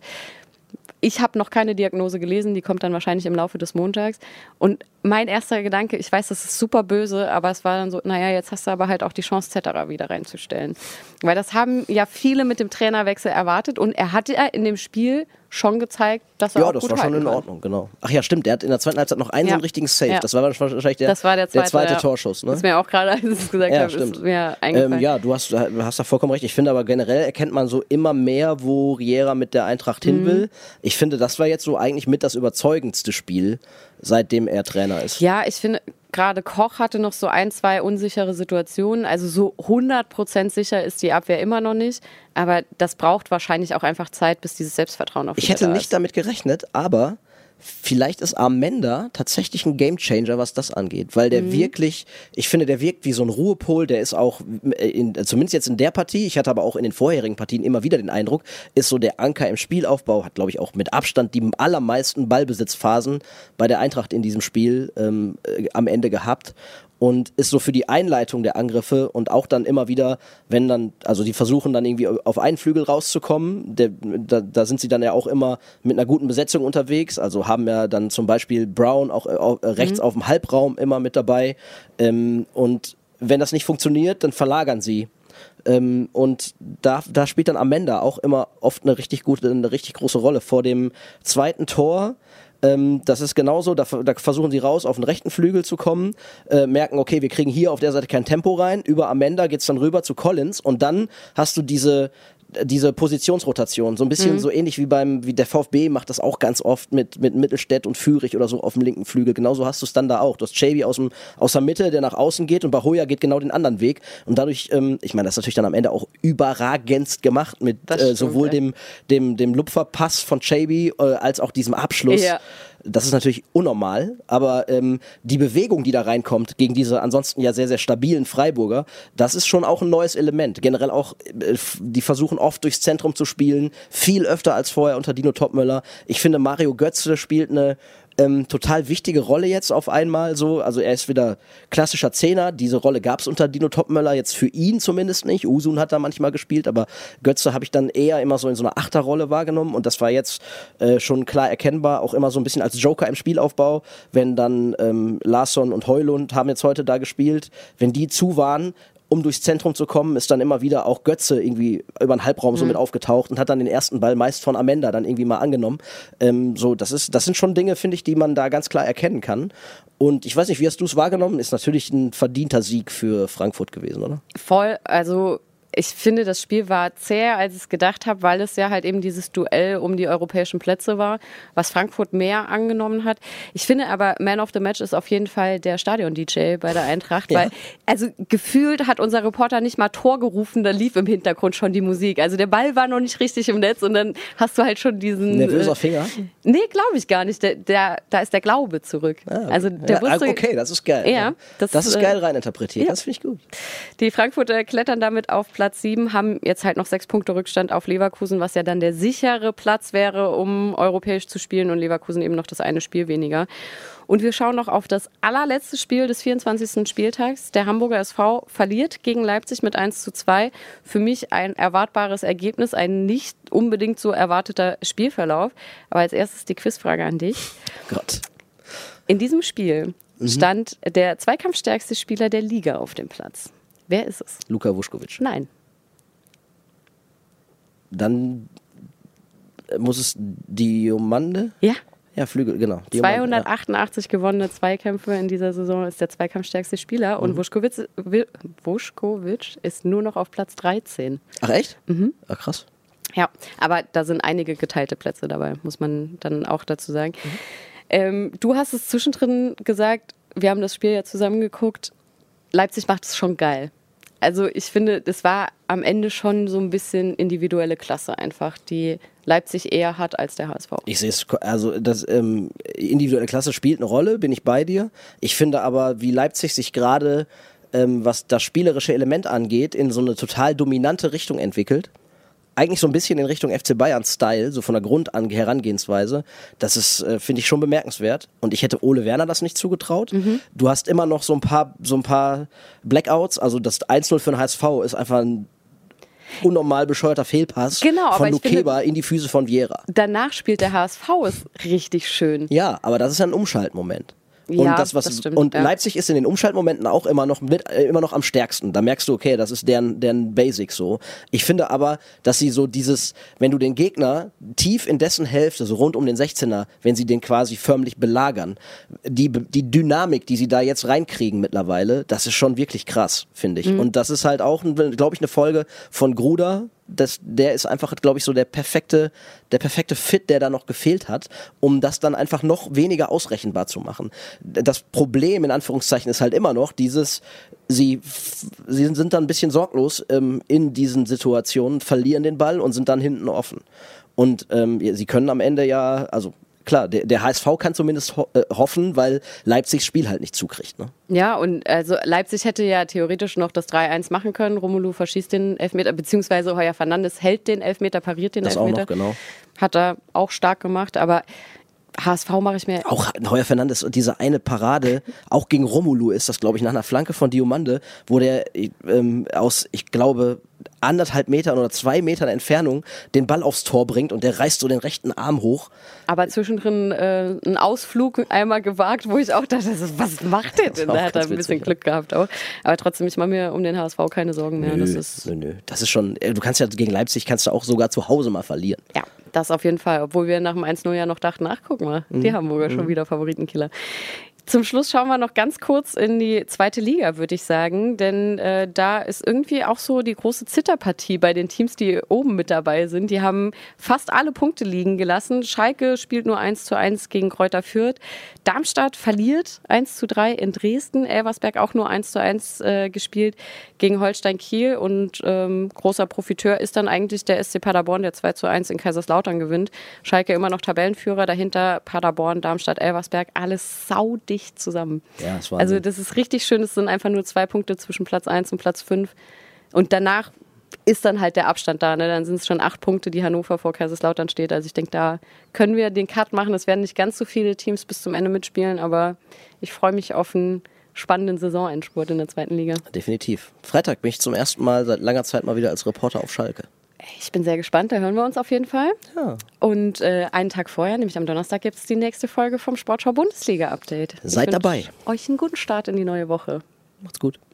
Ich habe noch keine Diagnose gelesen, die kommt dann wahrscheinlich im Laufe des Montags. Und mein erster Gedanke, ich weiß, das ist super böse, aber es war dann so, naja, jetzt hast du aber halt auch die Chance, Zetterer wieder reinzustellen. Weil das haben ja viele mit dem Trainerwechsel erwartet und er hatte ja in dem Spiel schon gezeigt, dass er ja, auch das gut war schon in kann. Ordnung, genau. Ach ja, stimmt, der hat in der zweiten Halbzeit noch einen ja. so einen richtigen Save. Ja. Das war wahrscheinlich der, das war der zweite, der zweite ja. Torschuss. Ne? Das ist mir auch gerade, als ich es gesagt ja, habe, stimmt. ist mir eingefallen. Ähm, ja, du hast, hast da vollkommen recht. Ich finde aber generell erkennt man so immer mehr, wo Riera mit der Eintracht hin mhm. will. Ich finde, das war jetzt so eigentlich mit das überzeugendste Spiel, seitdem er Trainer ist. Ja, ich finde, gerade Koch hatte noch so ein, zwei unsichere Situationen. Also so hundert Prozent sicher ist die Abwehr immer noch nicht. Aber das braucht wahrscheinlich auch einfach Zeit, bis dieses Selbstvertrauen auf Ich hätte da nicht ist. damit gerechnet, aber vielleicht ist Amenda tatsächlich ein Gamechanger, was das angeht, weil der mhm. wirklich, ich finde, der wirkt wie so ein Ruhepol, der ist auch, in, zumindest jetzt in der Partie, ich hatte aber auch in den vorherigen Partien immer wieder den Eindruck, ist so der Anker im Spielaufbau, hat glaube ich auch mit Abstand die allermeisten Ballbesitzphasen bei der Eintracht in diesem Spiel ähm, äh, am Ende gehabt. Und ist so für die Einleitung der Angriffe und auch dann immer wieder, wenn dann, also die versuchen dann irgendwie auf einen Flügel rauszukommen, der, da, da sind sie dann ja auch immer mit einer guten Besetzung unterwegs, also haben ja dann zum Beispiel Brown auch äh, rechts mhm. auf dem Halbraum immer mit dabei ähm, und wenn das nicht funktioniert, dann verlagern sie. Ähm, und da, da spielt dann Amenda auch immer oft eine richtig gute, eine richtig große Rolle. Vor dem zweiten Tor Ähm, das ist genauso, da, da versuchen sie raus auf den rechten Flügel zu kommen, äh, merken, okay, wir kriegen hier auf der Seite kein Tempo rein, über Amenda geht's dann rüber zu Collins und dann hast du diese diese Positionsrotation, so ein bisschen mhm. so ähnlich wie beim, wie der VfB macht das auch ganz oft mit, mit Mittelstädt und Führig oder so auf dem linken Flügel. Genauso hast du es dann da auch. Du hast Chaby aus, dem, aus der Mitte, der nach außen geht und Bahoya geht genau den anderen Weg. Und dadurch, ähm, ich meine, das ist natürlich dann am Ende auch überragendst gemacht mit äh, stimmt, sowohl ja. dem, dem, dem Lupferpass von Chaby äh, als auch diesem Abschluss. Ja. Das ist natürlich unnormal, aber ähm, die Bewegung, die da reinkommt gegen diese ansonsten ja sehr, sehr stabilen Freiburger, das ist schon auch ein neues Element. Generell auch, äh, die versuchen oft durchs Zentrum zu spielen, viel öfter als vorher unter Dino Topmöller. Ich finde, Mario Götze spielt eine Ähm, total wichtige Rolle jetzt auf einmal so, also er ist wieder klassischer Zehner, diese Rolle gab es unter Dino Topmöller jetzt für ihn zumindest nicht, Usun hat da manchmal gespielt, aber Götze habe ich dann eher immer so in so einer Achterrolle wahrgenommen und das war jetzt äh, schon klar erkennbar, auch immer so ein bisschen als Joker im Spielaufbau, wenn dann ähm, Larsson und Højlund haben jetzt heute da gespielt, wenn die zu waren, um durchs Zentrum zu kommen, ist dann immer wieder auch Götze irgendwie über den Halbraum mhm. so mit aufgetaucht und hat dann den ersten Ball meist von Amenda dann irgendwie mal angenommen. Ähm, so, das ist, das sind schon Dinge, finde ich, die man da ganz klar erkennen kann. Und ich weiß nicht, wie hast du es wahrgenommen? Ist natürlich ein verdienter Sieg für Frankfurt gewesen, oder? Voll, also ich finde, das Spiel war zäher, als ich es gedacht habe, weil es ja halt eben dieses Duell um die europäischen Plätze war, was Frankfurt mehr angenommen hat. Ich finde aber, Man of the Match ist auf jeden Fall der Stadion-D J bei der Eintracht, ja. weil, also gefühlt hat unser Reporter nicht mal Tor gerufen, da lief im Hintergrund schon die Musik. Also der Ball war noch nicht richtig im Netz und dann hast du halt schon diesen... Nervöser Finger? Äh, nee, glaube ich gar nicht. Der, der, da ist der Glaube zurück. Ah, okay. Also der ja, wusste, okay, das ist geil. Ja, das, das ist geil reininterpretiert, ja. das finde ich gut. Die Frankfurter klettern damit auf Platz sieben, haben jetzt halt noch sechs Punkte Rückstand auf Leverkusen, was ja dann der sichere Platz wäre, um europäisch zu spielen und Leverkusen eben noch das eine Spiel weniger. Und wir schauen noch auf das allerletzte Spiel des vierundzwanzigsten Spieltags. Der Hamburger S V verliert gegen Leipzig mit eins zu zwei. Für mich ein erwartbares Ergebnis, ein nicht unbedingt so erwarteter Spielverlauf. Aber als erstes die Quizfrage an dich. Gott. In diesem Spiel mhm. stand der zweikampfstärkste Spieler der Liga auf dem Platz. Wer ist es? Luka Vuskovic. Nein. Dann muss es Diomande? Ja. Ja, Flügel, genau. Diomande, zweihundertachtundachtzig ja. gewonnene Zweikämpfe in dieser Saison, ist der zweikampfstärkste Spieler. Mhm. Und Vuskovic, Vuskovic ist nur noch auf Platz dreizehn. Ach echt? Mhm. Ach krass. Ja, aber da sind einige geteilte Plätze dabei, muss man dann auch dazu sagen. Mhm. Ähm, du hast es zwischendrin gesagt, wir haben das Spiel ja zusammen geguckt. Leipzig macht es schon geil. Also ich finde, das war am Ende schon so ein bisschen individuelle Klasse einfach, die Leipzig eher hat als der H S V. Ich sehe es, also das ähm, individuelle Klasse spielt eine Rolle, bin ich bei dir. Ich finde aber, wie Leipzig sich gerade, ähm, was das spielerische Element angeht, in so eine total dominante Richtung entwickelt. Eigentlich so ein bisschen in Richtung F C Bayern-Style, so von der Grundherangehensweise. Das ist, äh, finde ich, schon bemerkenswert. Und ich hätte Ole Werner das nicht zugetraut. Mhm. Du hast immer noch so ein paar, so ein paar Blackouts. Also das eins null für den H S V ist einfach ein unnormal bescheuerter Fehlpass genau, von Lukeba in die Füße von Vieira. Danach spielt der H S V es richtig schön. Ja, aber das ist ja ein Umschaltmoment. Und, ja, das, was, das stimmt, und ja. Leipzig ist in den Umschaltmomenten auch immer noch mit, äh, immer noch am stärksten. Da merkst du, okay, das ist deren, deren Basic so. Ich finde aber, dass sie so dieses, wenn du den Gegner tief in dessen Hälfte, so rund um den sechzehner, wenn sie den quasi förmlich belagern, die, die Dynamik, die sie da jetzt reinkriegen mittlerweile, das ist schon wirklich krass, finde ich. Mhm. Und das ist halt auch, glaube ich, eine Folge von Gruder. Das, der ist einfach, glaube ich, so der perfekte, der perfekte Fit, der da noch gefehlt hat, um das dann einfach noch weniger ausrechenbar zu machen. Das Problem, in Anführungszeichen, ist halt immer noch dieses, sie, sie sind dann ein bisschen sorglos ähm, in diesen Situationen, verlieren den Ball und sind dann hinten offen. Und ähm, sie können am Ende ja, also klar, der, der H S V kann zumindest ho- äh, hoffen, weil Leipzigs Spiel halt nicht zukriegt. Ne? Ja, und also Leipzig hätte ja theoretisch noch das drei eins machen können. Romelu verschießt den Elfmeter, beziehungsweise Heuer Fernandes hält den Elfmeter, pariert den das Elfmeter. Das auch noch, genau. Hat er auch stark gemacht, aber H S V mache ich mir... Auch Heuer Fernandes und diese eine Parade, auch gegen Romelu ist das, glaube ich, nach einer Flanke von Diomande, wo der ähm, aus, ich glaube, anderthalb Metern oder zwei Metern Entfernung den Ball aufs Tor bringt und der reißt so den rechten Arm hoch. Aber zwischendrin äh, einen Ausflug einmal gewagt, wo ich auch dachte, was macht der denn? Da hat er ein bisschen witzig, Glück gehabt auch. Aber trotzdem, ich mache mir um den H S V keine Sorgen mehr. Nö, das ist nö, nö. Das ist schon, du kannst ja gegen Leipzig kannst du auch sogar zu Hause mal verlieren. Ja, das auf jeden Fall. Obwohl wir nach dem eins null ja noch dachten, ach guck mal, die mhm. Hamburger schon wieder Favoritenkiller. Zum Schluss schauen wir noch ganz kurz in die zweite Liga, würde ich sagen, denn äh, da ist irgendwie auch so die große Zitterpartie bei den Teams, die oben mit dabei sind. Die haben fast alle Punkte liegen gelassen. Schalke spielt nur eins zu eins gegen Greuther Fürth. Darmstadt verliert eins zu drei in Dresden. Elversberg auch nur eins zu eins äh, gespielt gegen Holstein Kiel. Und ähm, großer Profiteur ist dann eigentlich der S C Paderborn, der zwei zu eins in Kaiserslautern gewinnt. Schalke immer noch Tabellenführer, dahinter Paderborn, Darmstadt, Elversberg, alles saudicht zusammen. Ja, das war also das ist richtig schön, es sind einfach nur zwei Punkte zwischen Platz eins und Platz fünf und danach ist dann halt der Abstand da, ne? Dann sind es schon acht Punkte, die Hannover vor Kaiserslautern steht, also ich denke, da können wir den Cut machen, es werden nicht ganz so viele Teams bis zum Ende mitspielen, aber ich freue mich auf einen spannenden Saisonendspurt in der zweiten Liga. Definitiv. Freitag bin ich zum ersten Mal seit langer Zeit mal wieder als Reporter auf Schalke. Ich bin sehr gespannt, da hören wir uns auf jeden Fall. Ja. Und äh, einen Tag vorher, nämlich am Donnerstag, gibt es die nächste Folge vom Sportschau Bundesliga Update. Seid dabei. Euch einen guten Start in die neue Woche. Macht's gut.